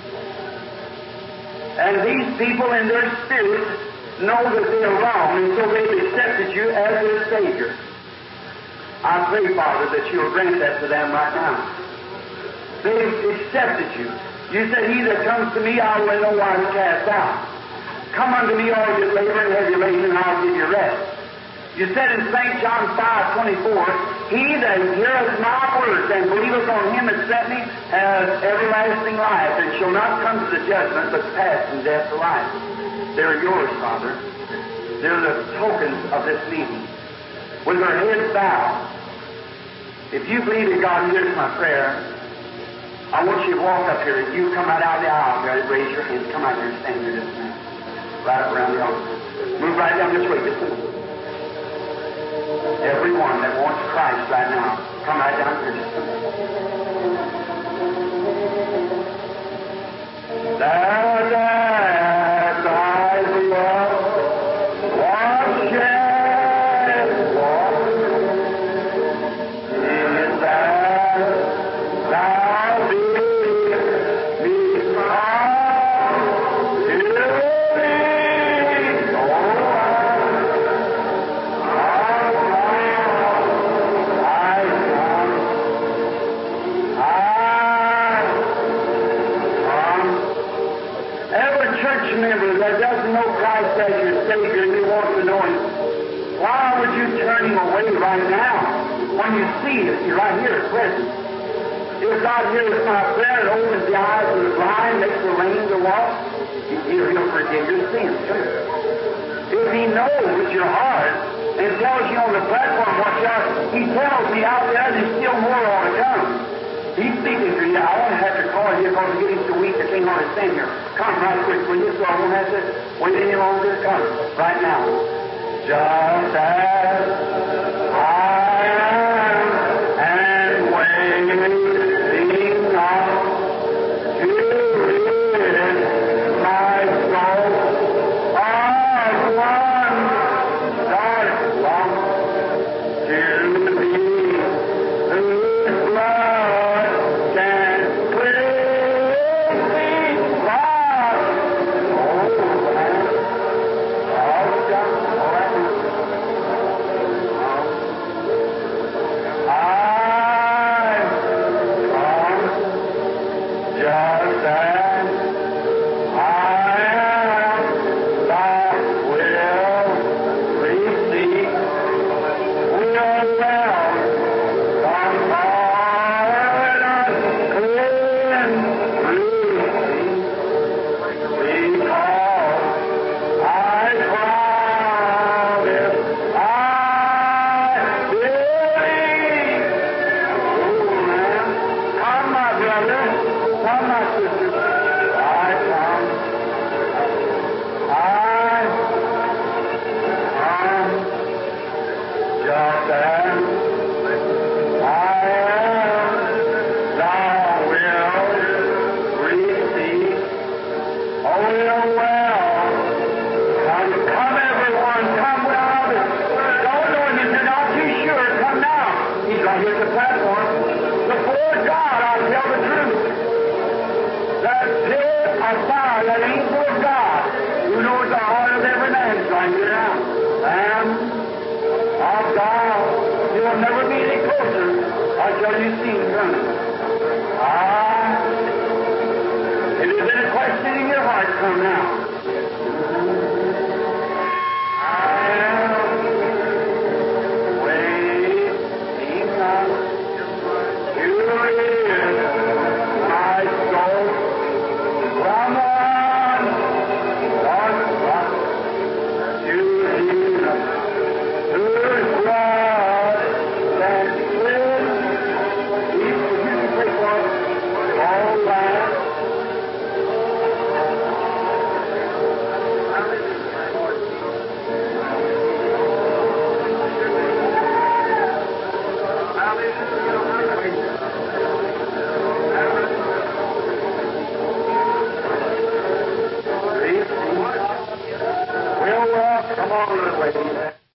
S1: And these people in their spirit know that they are wrong, and so they've accepted You as their Savior. I pray, Father, that You'll grant that to them right now. They've accepted You. You said, He that comes to Me, I will in no wise cast out. Come unto Me, all you labor and heavy laden, and I'll give you rest. You said in Saint John five twenty-four, He that heareth My words and believeth on Him that sent Me has everlasting life, and shall not come to the judgment, but pass from death to life. They're Yours, Father. They're the tokens of this meeting. With our heads bowed, if you believe that God hears my prayer, I want you to walk up here. You come right out of the aisle, raise your hands. Come out here and stand here just a minute. Right up around the altar. Move right down this way just a minute. Everyone that wants Christ right now, come right down here just a minute. Thou that thy blood was shed for in that thou didst become to me. Member that doesn't know Christ as your Savior and you want to know Him, why would you turn him away right now when you see it? You're right here at present. If God hears my prayer and opens the eyes of the blind, makes the lame to walk, He'll, he'll forgive your sins too. If He knows your heart and tells you on the platform what you are, He tells me out there there's still more ought to come. He's speaking to you. I won't have to call you because I'm getting so weak I can't hardly stand here. Come right quick, will you? So I won't have to wait any longer. Come right now. Just as I am and waiting on to rid my soul of one dark lump to thee, whose blood can cleanse me from old man. All done. I saw that angel of God who knows the heart of every man join you now. Lamb of God, you will never be any closer until you see him coming. Ah, if there's any question in your heart, come now. I am waiting on you.